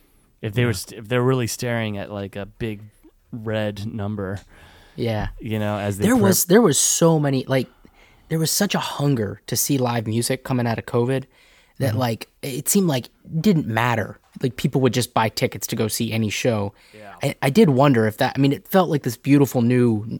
If they were, st- if they're really staring at like a big red number, Yeah. you know, as they There prep- was there was so many like there was such a hunger to see live music coming out of COVID that Mm-hmm. like it seemed like it didn't matter. Like people would just buy tickets to go see any show. Yeah. I, I did wonder if that I mean it felt like this beautiful new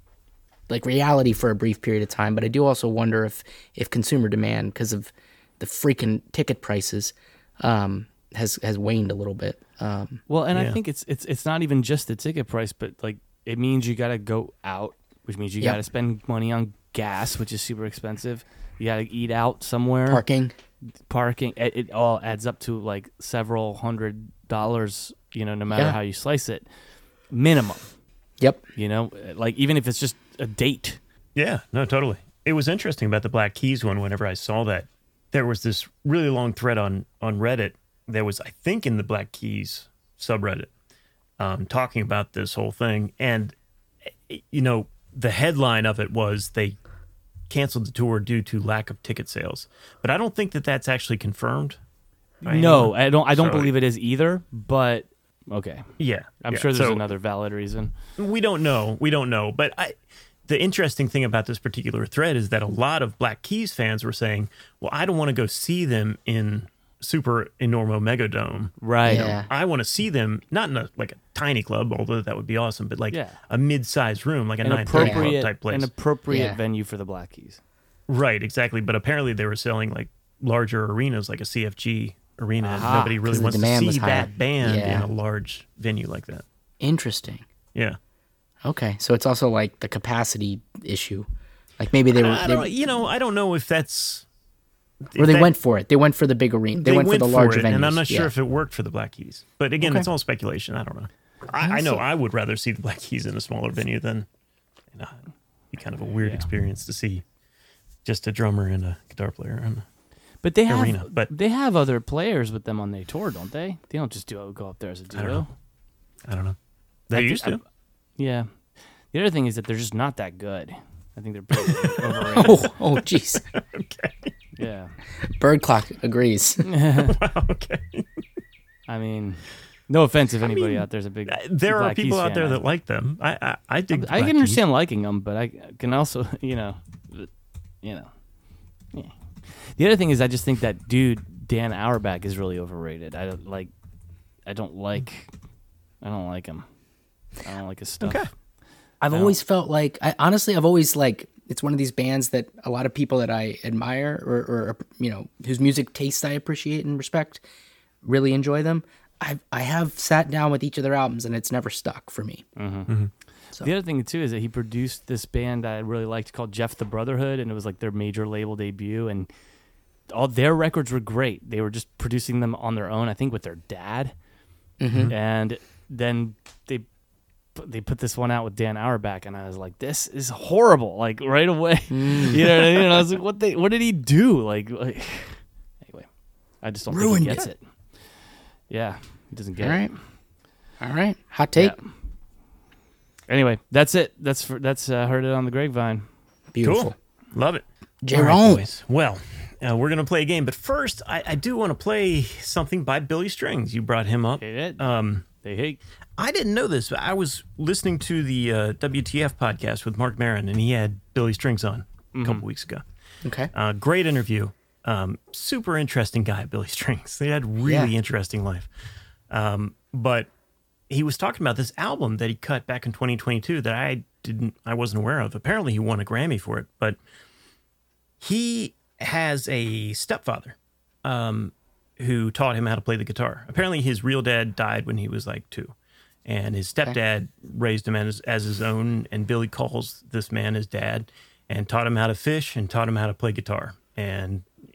like reality for a brief period of time, but I do also wonder if if consumer demand because of the freaking ticket prices um has has waned a little bit. Um Well, and I Yeah. think it's it's it's not even just the ticket price, but like it means you got to go out, which means you Yep. got to spend money on gas, which is super expensive. You got to eat out somewhere. parking. Parking. It, it all adds up to like several hundred dollars. You know, no matter Yeah. how you slice it, minimum. Yep. You know, like even if it's just a date. Yeah, no, totally. It was interesting about the Black Keys one. Whenever I saw that, there was this really long thread on on Reddit. There was, I think, in the Black Keys subreddit, um, talking about this whole thing. And, you know, the headline of it was they canceled the tour due to lack of ticket sales. But I don't think that that's actually confirmed. by No, anyone. I don't. I don't So, believe it is either. But okay, Yeah. I'm yeah. sure there's So another valid reason. We don't know. We don't know. But I, the interesting thing about this particular thread is that a lot of Black Keys fans were saying, well, I don't want to go see them in Super Enormo Megadome. Right. Yeah. I want to see them not in a like a tiny club, although that would be awesome, but like Yeah. a mid-sized room, like a An nine thirty club appropriate, type place. an appropriate Yeah. venue for the Black Keys. Right, exactly. But apparently they were selling like larger arenas, like a C F G arena. and Aha, Nobody really 'cause the wants to demand was see higher. that band Yeah. in a large venue like that. Interesting. Yeah. Okay, so it's also like the capacity issue. Like maybe they were, I they, don't, you know, I don't know if that's or if they that- went for it. They went for the big arena. They, went, for the larger it, venues. and I'm not sure Yeah. if it worked for the Black Keys. But again, Okay. it's all speculation. I don't know. I, I know I would rather see the Black Keys in a smaller venue than, you know, it'd be kind of a weird Yeah. experience to see just a drummer and a guitar player. And But they have Arena, but- they have other players with them on their tour, don't they? They don't just do go up there as a duo. I don't know. I don't know. They I thi- used to. I- yeah. The other thing is that they're just not that good. I think they're pretty overrated. Oh, oh, jeez. Yeah. Bird Clock agrees. okay. I mean, no offense if anybody out there's a big. There are Black Keys people out fan. there that like them. I I, I dig. the I Black can Keys. understand liking them, but I can also, you know, you know. Yeah. The other thing is, I just think that dude Dan Auerbach is really overrated. I don't like. I don't like. I don't like him. I don't like his stuff. Okay. I've always felt like, I, honestly, I've always like, it's one of these bands that a lot of people that I admire or, or you know, whose music tastes I appreciate and respect, really enjoy them. I I have sat down with each of their albums and it's never stuck for me. The other thing too is that he produced this band I really liked called Jeff the Brotherhood, and it was like their major label debut, and all their records were great. They were just producing them on their own, I think, with their dad, and then they they put this one out with Dan Auerbach, and I was like, this is horrible, like right away. You know what I mean? And I was like, what they what did he do? Like, like anyway, I just don't Ruined think he gets it. it. Yeah, he doesn't get All it. right. All right. Hot take. Yeah. Anyway, that's it. That's for that's uh, heard it on the grapevine. Beautiful. Cool. Love it. Jerome. All right, boys. Well, uh, we're gonna play a game, but first, I, I do want to play something by Billy Strings. You brought him up. Hey, it. Um, Hey, hey. I didn't know this, but I was listening to the uh, W T F podcast with Mark Maron, and he had Billy Strings on a couple weeks ago. Okay. Uh, great interview. Um, super interesting guy, Billy Strings. They had really Yeah. interesting life. Um, but he was talking about this album that he cut back in twenty twenty-two that I didn't, I wasn't aware of. Apparently, he won a Grammy for it. But he has a stepfather um, who taught him how to play the guitar. Apparently, his real dad died when he was like two, and his stepdad raised him as as his own. And Billy calls this man his dad, and taught him how to fish and taught him how to play guitar. And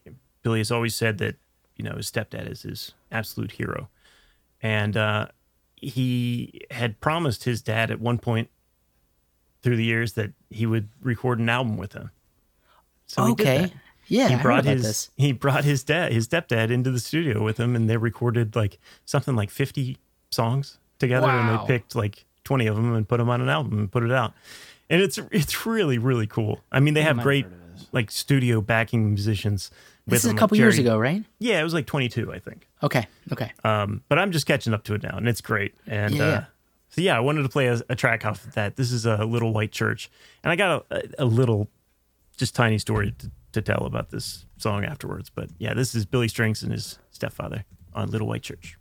Billy has always said that, you know, his stepdad is his absolute hero. And uh, he had promised his dad at one point through the years that he would record an album with him. So he did Okay. that. Yeah, he I heard brought about his this. he brought his dad his stepdad into the studio with him, and they recorded like something like fifty songs together, and Wow. they picked like twenty of them and put them on an album and put it out. And it's it's really really cool. I mean, they have might have great heard of this. like studio backing musicians. With This is a them, like couple years Jerry- ago, right? Yeah, it was like twenty-two, I think. Okay. Okay. Um, but I'm just catching up to it now, and it's great. And Yeah. uh, so yeah, I wanted to play a, a track off of that. This is a Little White Church, and I got a, a, a little, just tiny story to, to tell about this song afterwards. But yeah, this is Billy Strings and his stepfather on Little White Church.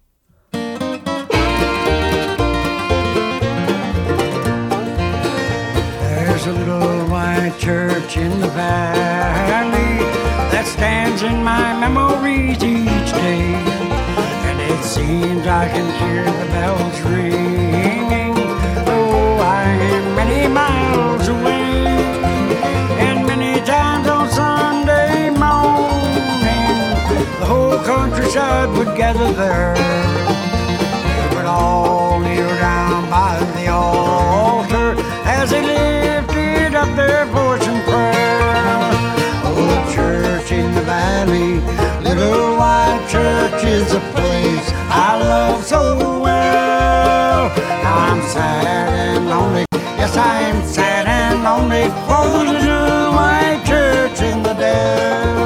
There's a little white church in the valley that stands in my memories each day. And it seems I can hear the bells ringing, though I am many miles away. And many times on Sunday morning, the whole countryside would gather there. They would all kneel down by the altar as they lifted up their voice in prayer. Oh, the church in the valley, little white church is a place I love so well. I'm sad and lonely, yes I am sad and lonely for the little white church in the dell.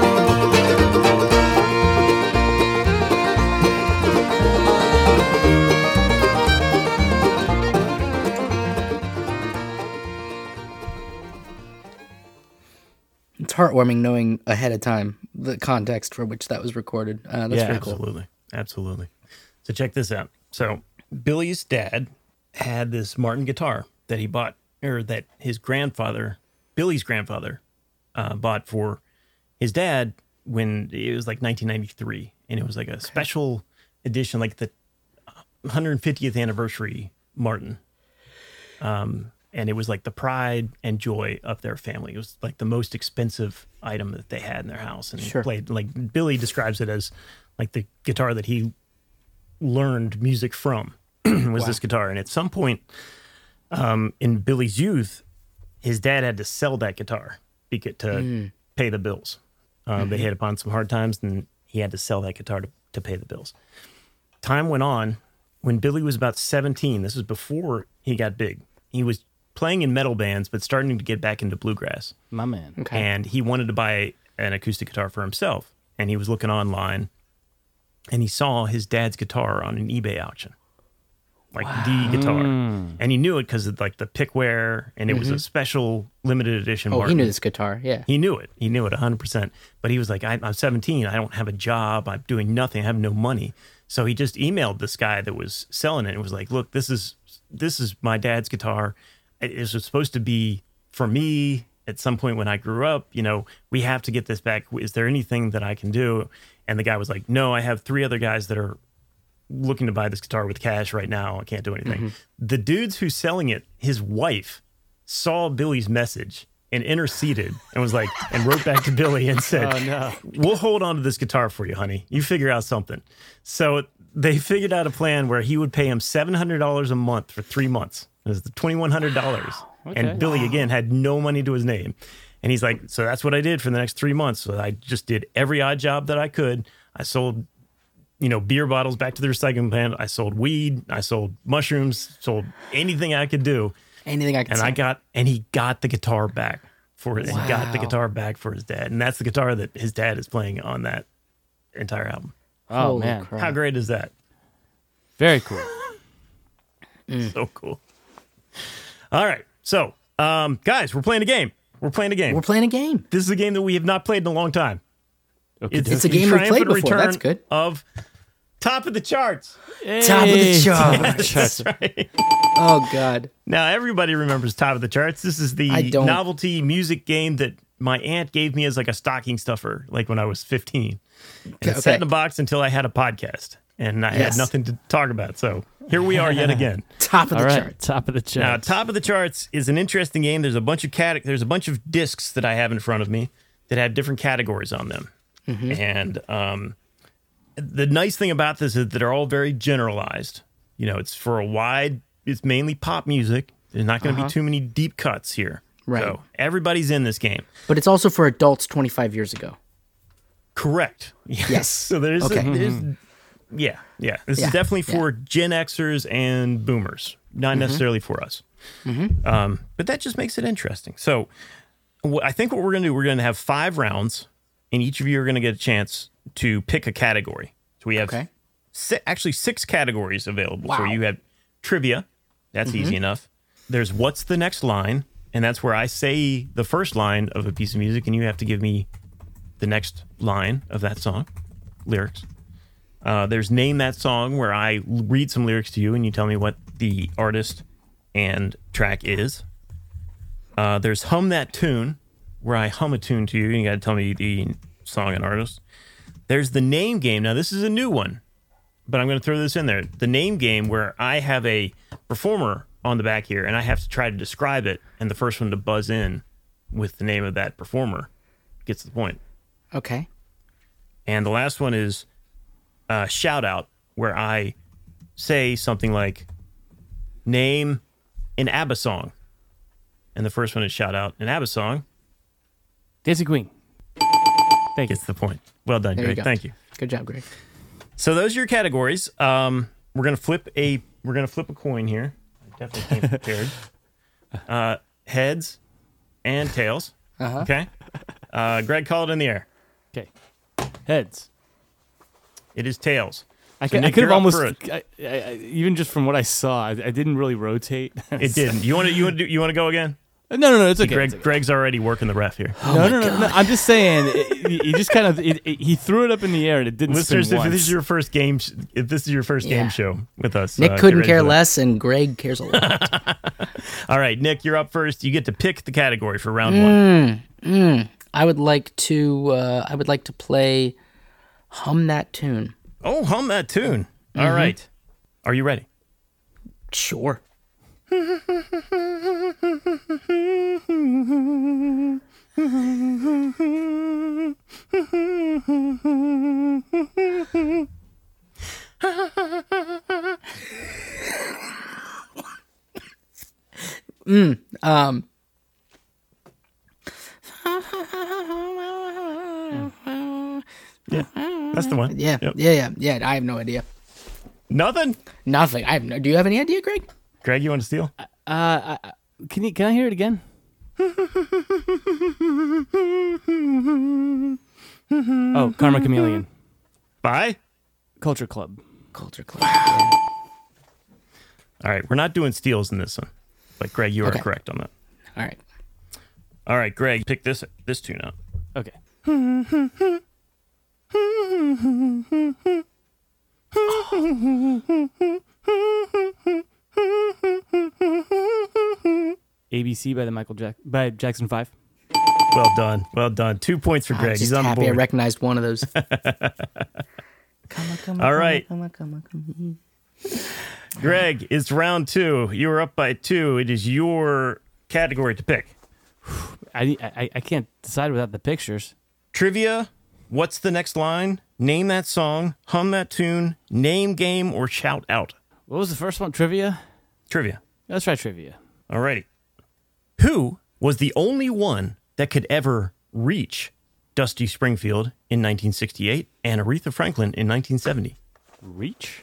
It's heartwarming knowing ahead of time the context for which that was recorded. Uh, that's yeah, very cool. absolutely, absolutely. So check this out. So Billy's dad had this Martin guitar that he bought, or that his grandfather, Billy's grandfather, uh, bought for his dad when it was like nineteen ninety-three, and it was like a special edition, like the one hundred fiftieth anniversary Martin. Um, and it was like the pride and joy of their family. It was like the most expensive item that they had in their house, and Sure. he played, like Billy describes it as like the guitar that he learned music from was this guitar. And at some point um, in Billy's youth, his dad had to sell that guitar beca- to Mm. pay the bills. Um, They hit upon some hard times, and he had to sell that guitar to, to pay the bills. Time went on. When Billy was about seventeen, this was before he got big, he was playing in metal bands, but starting to get back into bluegrass. My man. Okay. And he wanted to buy an acoustic guitar for himself. And he was looking online, and he saw his dad's guitar on an eBay auction, like the guitar. And he knew it because of like the pickwear, and it was a special limited edition. Oh, he Martin. knew this guitar. Yeah. He knew it. He knew it one hundred percent. But he was like, I, I'm seventeen. I don't have a job. I'm doing nothing. I have no money. So he just emailed this guy that was selling it and was like, look, this is this is my dad's guitar. It was supposed to be for me at some point when I grew up. You know, we have to get this back. Is there anything that I can do? And the guy was like, no, I have three other guys that are looking to buy this guitar with cash right now. I can't do anything. The dudes who's selling it, his wife saw Billy's message and interceded and was like, and wrote back to Billy and said, Oh, no. we'll hold on to this guitar for you, honey. You figure out something. So they figured out a plan where he would pay him seven hundred dollars a month for three months. It was twenty-one hundred dollars. Okay. And Billy, again, had no money to his name. And he's like, so that's what I did for the next three months. So I just did every odd job that I could. I sold, you know, beer bottles back to the recycling plant. I sold weed. I sold mushrooms. Sold anything I could do. Anything I can And say. I got, and he got the guitar back for it. And got the Wow. guitar back for his dad. And that's the guitar that his dad is playing on that entire album. Oh, Holy man. crap. How great is that? Very cool. So cool. All right. So, um, guys, we're playing a game. We're playing a game. We're playing a game. This is a game that we have not played in a long time. Okay. It's a game we've played triumphant before. That's return good. Of Top of the Charts. Top of the charts. That's right. Oh, God. Now, everybody remembers Top of the Charts. This is I the don't. novelty music game that my aunt gave me as like a stocking stuffer, like when I was fifteen. And it sat Okay. in a box until I had a podcast, and I Yes. had nothing to talk about. So here we are yet again. Top of All the right. charts. Top of the chart. Now, Top of the Charts is an interesting game. There's a bunch of cat- There's a bunch of discs that I have in front of me that have different categories on them. And um, the nice thing about this is that they're all very generalized. You know, it's for a wide, it's mainly pop music. There's not going to Uh-huh. be too many deep cuts here. Right. So everybody's in this game. But it's also for adults twenty-five years ago. Correct. Yes. Yes. So there's, Okay. a, there's yeah, yeah. This Yeah, is definitely for yeah. Gen Xers and Boomers, not necessarily for us. Um, but that just makes it interesting. So wh- I think what we're going to do, we're going to have five rounds, and each of you are going to get a chance to pick a category. So we have Okay. si- actually six categories available. So Wow. you have trivia. That's easy enough. There's what's the next line, and that's where I say the first line of a piece of music, and you have to give me the next line of that song, lyrics. Uh, there's name that song, where I l- read some lyrics to you, and you tell me what the artist and track is. Uh, there's hum that tune, where I hum a tune to you, and you got to tell me the song and artist. There's the name game. Now, this is a new one, but I'm going to throw this in there. The name game, where I have a performer on the back here, and I have to try to describe it, and the first one to buzz in with the name of that performer gets the point. Okay. And the last one is uh, shout out, where I say something like, name an ABBA song. And the first one is shout out an ABBA song. Dancing Queen. Thank you. Gets the point. Well done, There you Greg. go. Thank you. Good job, Greg. So those are your categories. Um, we're gonna flip a we're gonna flip a coin here. I definitely came prepared. Uh, heads and tails. Uh-huh. Okay. Uh, Greg, call it in the air. Okay. Heads. It is tails. I So could, I Nick, could have you're up almost, for it. I, I, I, even just from what I saw, I, I didn't really rotate. It didn't. You want to you want to you want to go again? No, no, no, it's okay. Greg, it's okay. Greg's already working the ref here. no, no, no, no. I'm just saying, it, he- he just kind of, it, it, he threw it up in the air and it didn't Listeners, spin if once. this is your first game, sh- if this is your first Yeah. game show with us, Nick uh, get couldn't ready care for that. less, and Greg cares a lot. All right, Nick, you're up first. You get to pick the category for round Mm. one. I would like to. Uh, I would like to play "Hum That Tune." Oh, hum that tune. All Mm-hmm. right, are you ready? Sure. mm, um. That's the one. Yeah, Yep. yeah, yeah, yeah. I have no idea. Nothing. Nothing. I have no. Do you have any idea, Greg? Greg, you want to steal? Uh, I, I- can you, can I hear it again? Oh, Karma Chameleon. Bye. Culture Club. Culture Club. Yeah. All right, we're not doing steals in this one, but Greg, you are Okay. correct on that. All right. All right, Greg, pick this this tune out. Okay. A B C by the Michael Jack by Jackson Five. Well done, well done. Two points for I'm Greg. just He's on the happy I board. recognized one of those. come on, come on, All come right. On, come on, come on, come on. Greg, it's round two. You are up by two. It is your category to pick. I, I I can't decide without the pictures. Trivia. What's the next line? Name that song. Hum that tune. Name game or shout out. What was the first one? Trivia. Trivia. Let's try trivia. Alrighty. Who was the only one that could ever reach Dusty Springfield in nineteen sixty-eight and Aretha Franklin in nineteen seventy? Reach.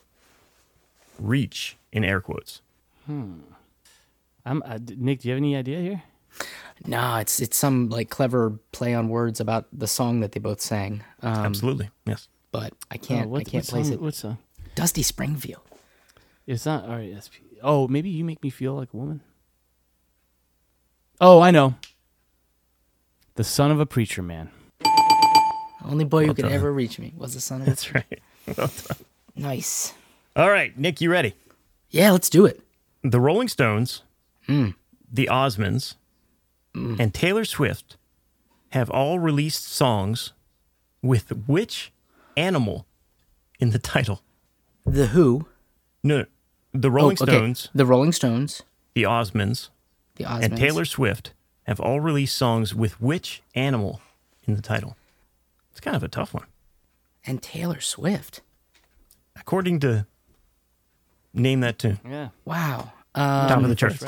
Reach in air quotes. I'm uh, d- Nick. Do you have any idea here? No, it's it's some like clever play on words about the song that they both sang. Um, Absolutely. Yes. but I can't. Oh, what, I can't what place song, it. What song? Dusty Springfield. It's not R E S P. Oh, maybe You Make Me Feel Like a Woman. Oh, I know. The Son of a Preacher Man. Only boy who Well could done. ever reach me was the son of a. That's right. Well done. Nice. All right, Nick, you ready? Yeah, let's do it. The Rolling Stones, Hmm. the Osmonds, and Taylor Swift have all released songs with which animal in the title? The Who. No, no. The Rolling Oh, okay. Stones, The Rolling Stones. the Osmonds, The Osmonds. and Taylor Swift have all released songs with which animal in the title? It's kind of a tough one. And Taylor Swift. According to Name That Tune. Yeah. Wow. Um, Top of the charts.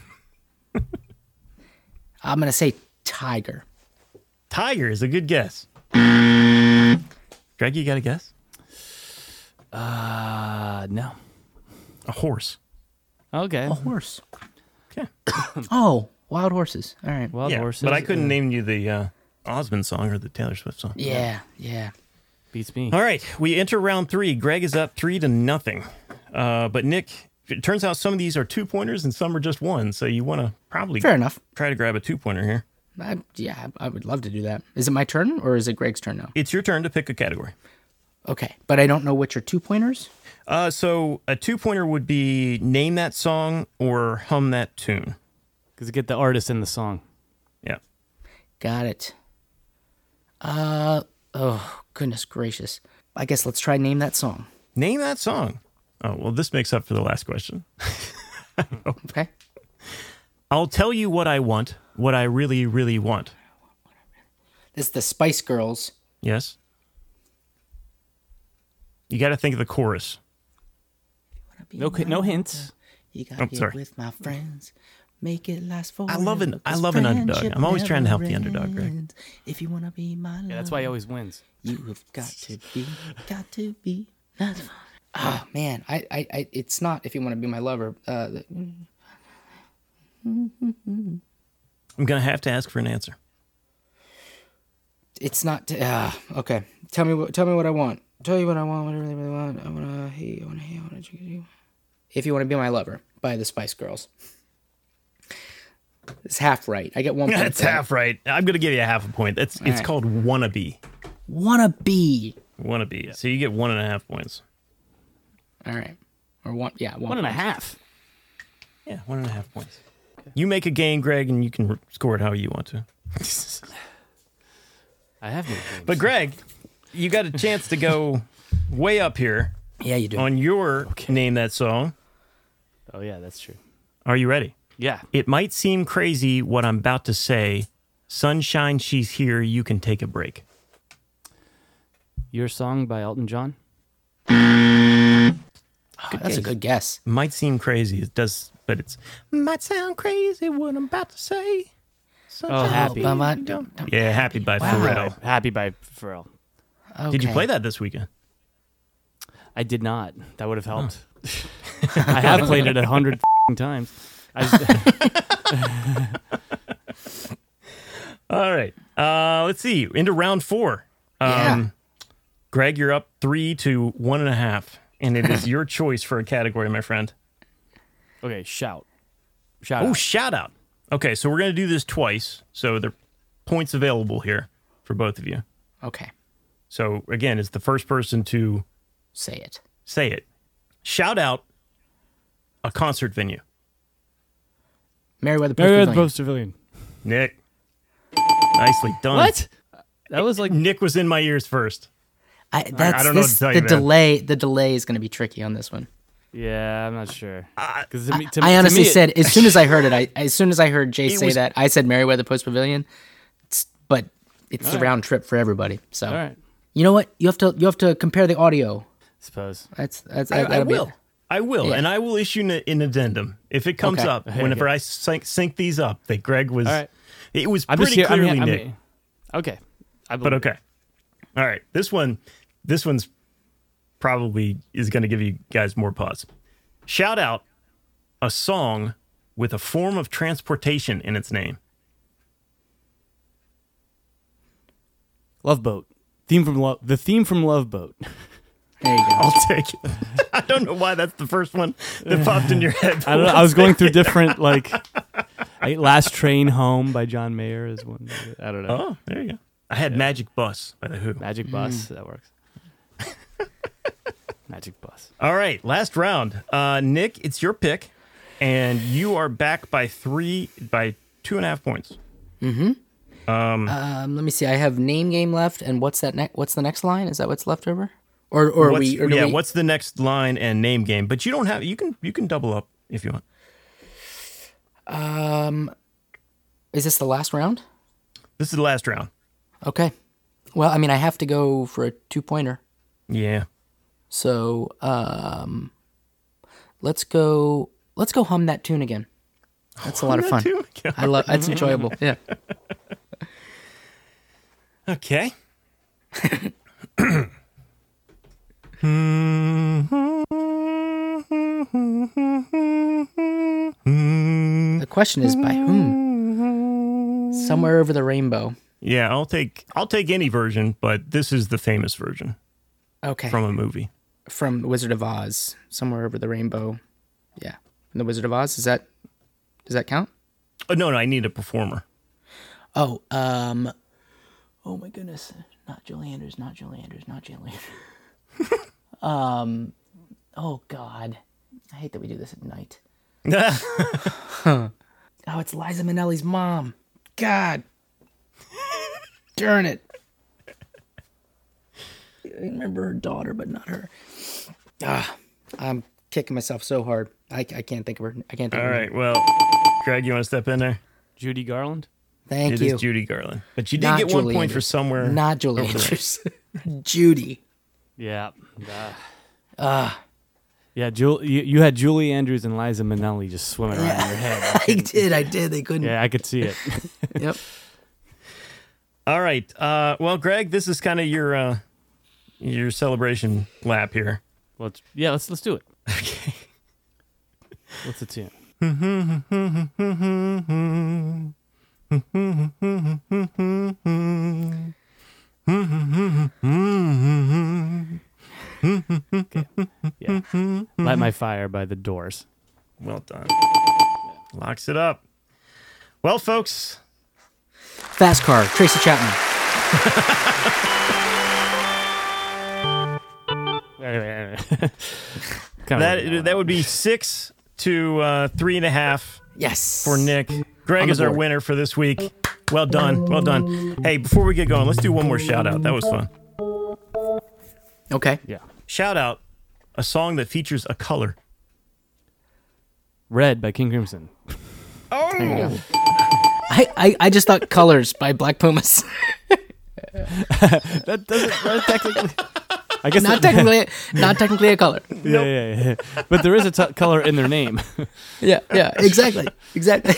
I'm going to say Tiger. Tiger is a good guess. Greg, you got a guess? Uh, no. A horse. Okay. A horse. Okay. Oh, Wild Horses. All right. Wild yeah, horses. but I couldn't uh, name you the uh, Osmond song or the Taylor Swift song. Yeah, yeah. Beats me. All right, we enter round three. Greg is up three to nothing. Uh, but Nick, it turns out some of these are two pointers and some are just one. So you want to probably Fair enough. try to grab a two pointer here. I, yeah, I would love to do that. Is it my turn or is it Greg's turn now? It's your turn to pick a category. Okay, but I don't know which are two pointers. Uh, so a two pointer would be name that song or hum that tune. Because get the artist in the song. Yeah. Got it. Uh oh, goodness gracious. I guess let's try name that song. Name that song. Oh, well, this makes up for the last question. Okay. I'll tell you what I want, what I really, really want. This is the Spice Girls. Yes. You got to think of the chorus. No, no hints. You got Oh, here sorry. with my friends. Make it last forever. I love an- I 'cause love an underdog. friendship I'm always trying to help the never underdog, Greg. ends. If you wanna be my love, Yeah, that's why he always wins. you have got to be, got to be. Oh man, I, I, I, it's not. If you want to be my lover, uh, the- I'm going to have to ask for an answer. it's not. Uh, okay, tell me what. Tell me what I want. Tell you what I want. What I really, really want. I wanna. Hey, I wanna. Hey, I wanna. You. If you want to be my lover, by the Spice Girls. It's half right. I get one point. That's for that. half right. I'm going to give you a half a point. That's It's right. called Wannabe. Wanna be. Wannabe. So you get one and a half points. All right. Or one. Yeah. One, One and a point. half. Yeah, one and a half points. You make a game, Greg, and you can r- score it how you want to. I have no games. But Greg, you got a chance to go way up here Yeah, you do. on your Name That Song. Oh, yeah, that's true. Are you ready? Yeah. It might seem crazy what I'm about to say. Sunshine, she's here. You can take a break. Your song by Elton John? Oh, that's a good guess. Might seem crazy. It does, but it's might sound crazy what I'm about to say. Sunshine, Happy. you But- don't- Yeah, Happy by Wow. Pharrell. Happy by Pharrell. Did you Okay. play that this weekend? I did not. That would have helped. I have played it a hundred f***ing times. I just, All right. Uh, let's see. Into round four. Um, Yeah. Greg, you're up three to one and a half, and it is your choice for a category, my friend. okay, shout. Shout Oh, out. shout out. Okay, so we're going to do this twice. So there are points available here for both of you. Okay. So again, it's the first person to Say it. say it. Shout out a concert venue. Meriwether Meriwether Pavilion. Post Pavilion. Nick. Nicely done. What? That was like Nick was in my ears first. I, that's, I don't know what this, to tell the you, man. delay. The delay is going to be tricky on this one. Yeah, I'm not sure. Uh, Because to me, to, I to honestly me, it- said as soon as I heard it, I as soon as I heard Jay It say was- that, I said Meriwether Post Pavilion. It's, but it's the right. round trip for everybody. So All right. you know what? You have to you have to compare the audio. Suppose. That's that's I, that, I that'll be- will. I will. Yeah. And I will issue an, an addendum if it comes Okay. up whenever I sync, sync these up that Greg was. All right. It was I'm pretty just here. I'm clearly here- I'm Nick. here. Okay. I But believe it. okay. All right. This one, this one's probably is going to give you guys more pause. Shout out a song with a form of transportation in its name. Love Boat. Theme from Love. The theme from Love Boat. There you go. I'll take it. I don't know why that's the first one that popped in your head. I don't know. I was going through different like. I, Last Train Home by John Mayer is one. I don't know. Oh, there you go. I had Magic Bus by The Who. Magic Bus. That works. Magic Bus. All right, last round. Uh, Nick, it's your pick, and you are back by three, by two and a half points. Um, let me see. I have name game left, and what's that? Ne- what's the next line? Is that what's left over? Or or are What's- we? Or do yeah, we what's the next line and name game? But you don't have. You can you can double up if you want. um, is this the last round? This is the last round. Okay. Well, I mean, I have to go for a two-pointer. Yeah. So, um, let's go. Let's go hum that tune again. That's a lot of fun. I love. It's enjoyable. Yeah. Okay. The question is by whom? Somewhere over the rainbow. Yeah, I'll take I'll take any version, but this is the famous version Okay. from a movie. From The Wizard of Oz. Somewhere over the rainbow. Yeah. From The Wizard of Oz. Is that? Does that count? Oh, no, no, I need a performer. Oh, um, oh my goodness. Not Julie Andrews, not Julie Andrews, not Julie Andrews. um, oh God. I hate that we do this at night. Oh, it's Liza Minnelli's mom. God. Darn it. I remember her daughter, but not her. Ah, I'm kicking myself so hard. I, I can't think of her. I can't think All of her. right, well, Greg, you want to step in there? Judy Garland? Thank It you. is Judy Garland. But you did Not get one Julie point for Andrews. somewhere. Not Julie over there. Andrews. Judy. Yeah. Ah. Yeah, Jul- you, you had Julie Andrews and Liza Minnelli just swimming around in your head. I did, I did. They couldn't. Yeah, I could see it. Yep. All right. Uh, well, Greg, this is kind of your uh, your celebration lap here. Let's yeah, let's let's do it. Okay. What's the tune? Okay. Yeah. Light My Fire by The Doors. Well done. Locks it up. Well, folks. Fast Car, Tracy Chapman. that that would be six to uh, three and a half. Yes. For Nick. Greg On the is our board. winner for this week. Well done. Well done. Hey, before we get going, let's do one more shout out. That was fun. Okay. Yeah. Shout out a song that features a color. Red by King Crimson. Oh. I, I, I just thought Colors by Black Pumas. That doesn't that technically. I guess not it- technically, not technically a color. Yeah, yeah, yeah. But there is a t- color in their name. Yeah, yeah, exactly, exactly.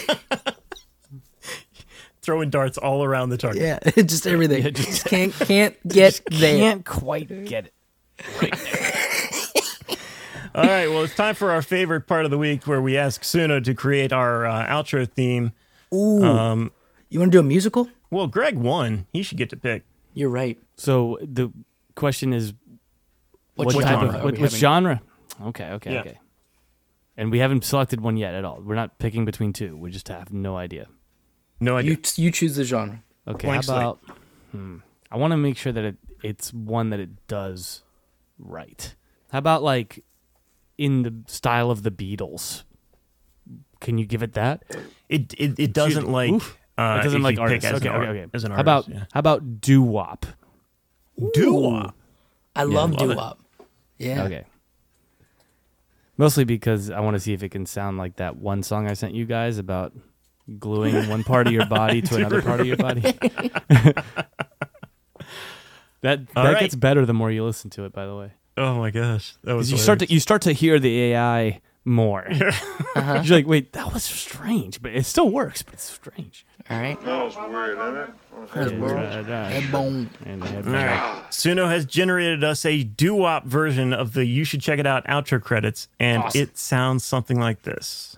Throwing darts all around the target. Yeah, just everything. Yeah, just, just- can't can't get there. Can't quite get it. All right, well, it's time for our favorite part of the week where we ask Suno to create our uh, outro theme. Ooh, Um, you want to do a musical? well, Greg won. He should get to pick. You're right. So the question is, What what, type genre of are what, we what having? genre? Okay, okay, Yeah. okay. And we haven't selected one yet at all. We're not picking between two. We just have no idea. No idea. You you choose the genre. Okay, Blank how about? Hmm, I want to make sure that it, it's one that it does right. How about like in the style of the Beatles? Can you give it that? It it, it doesn't like. Oof. Uh, It doesn't if like you pick artists. as Okay, an okay, art- okay. As an How artist, about yeah. how about doo wop? Doo-wop? I love love doo it. wop. Yeah. Okay. Mostly because I want to see if it can sound like that one song I sent you guys about gluing one part of your body to another part of your body. that All that right. gets better the more you listen to it, by the way. Oh my gosh, that was. Because you start to you start to hear the A I more. Uh-huh. You're like, wait, that was strange, but it still works, but it's strange. All right. That was weird, isn't it? Head bone. And the head- All right. Suno has generated us a doo-wop version of the "You Should Check It Out" outro credits, and Awesome. it sounds something like this.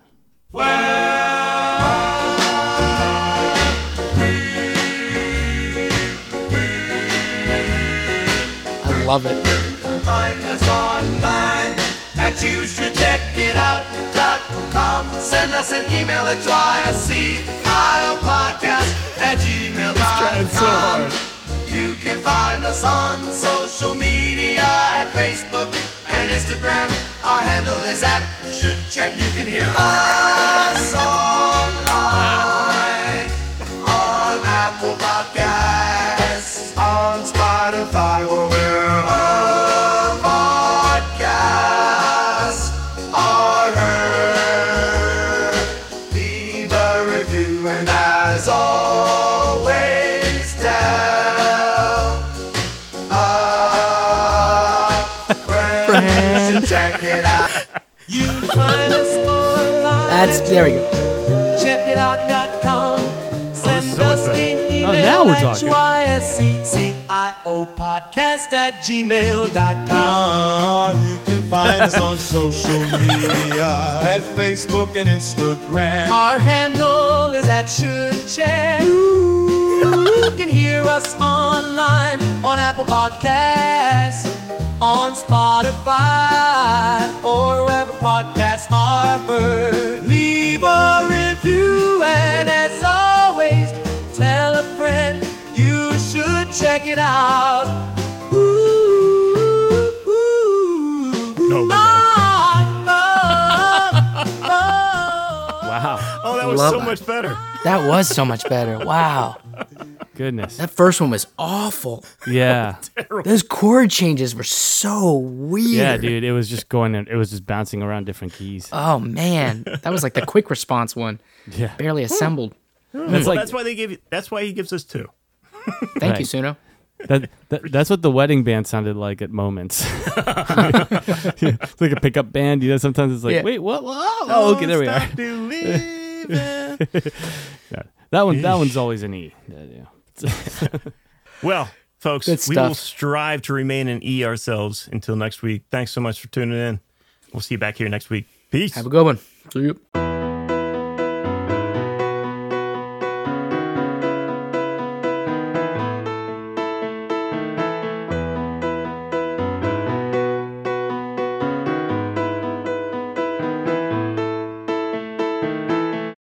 I love it. Find us online at you should check it out dot com. Send us an email at podcast at gmail dot com. You can find us on social media at Facebook and Instagram. Our handle is at should check. You can hear us online on Apple Podcasts, on Spotify, where we're on podcasts are heard. Leave a review, and as always, tell You can find us online. That's there we go. Check it out dot com. Send us an email Oh, now we're at talking. Y S C C I O podcast at gmail dot com. You can find us on social media at Facebook and Instagram. Our handle is at Should Check. You can hear us online on Apple Podcasts, on Spotify, or wherever podcasts are heard. Leave a review, and as always, tell a friend you should check it out. Ooh, ooh, No, but no. ah, ah, ah. Wow. Oh, that was Love so that. much better. That was so much better. Wow. Goodness. That first one was awful. Yeah. Those chord changes were so weird. Yeah, dude. It was just going. It was just bouncing around different keys. Oh man, that was like the quick response one. Yeah. Barely assembled. That's Well, like that's why they give you. That's why he gives us two. Thank Right. you, Suno. that, that. That's what the wedding band sounded like at moments. It's like a pickup band. You know, sometimes it's like, Yeah. wait, what? Whoa, oh, okay, there we are. Stop believing. Yeah. That one. That one's always an E. Yeah, yeah. Well, folks, Good we will stuff. strive to remain an E ourselves until next week. Thanks so much for tuning in. We'll see you back here next week. Peace. Have a good one. See you.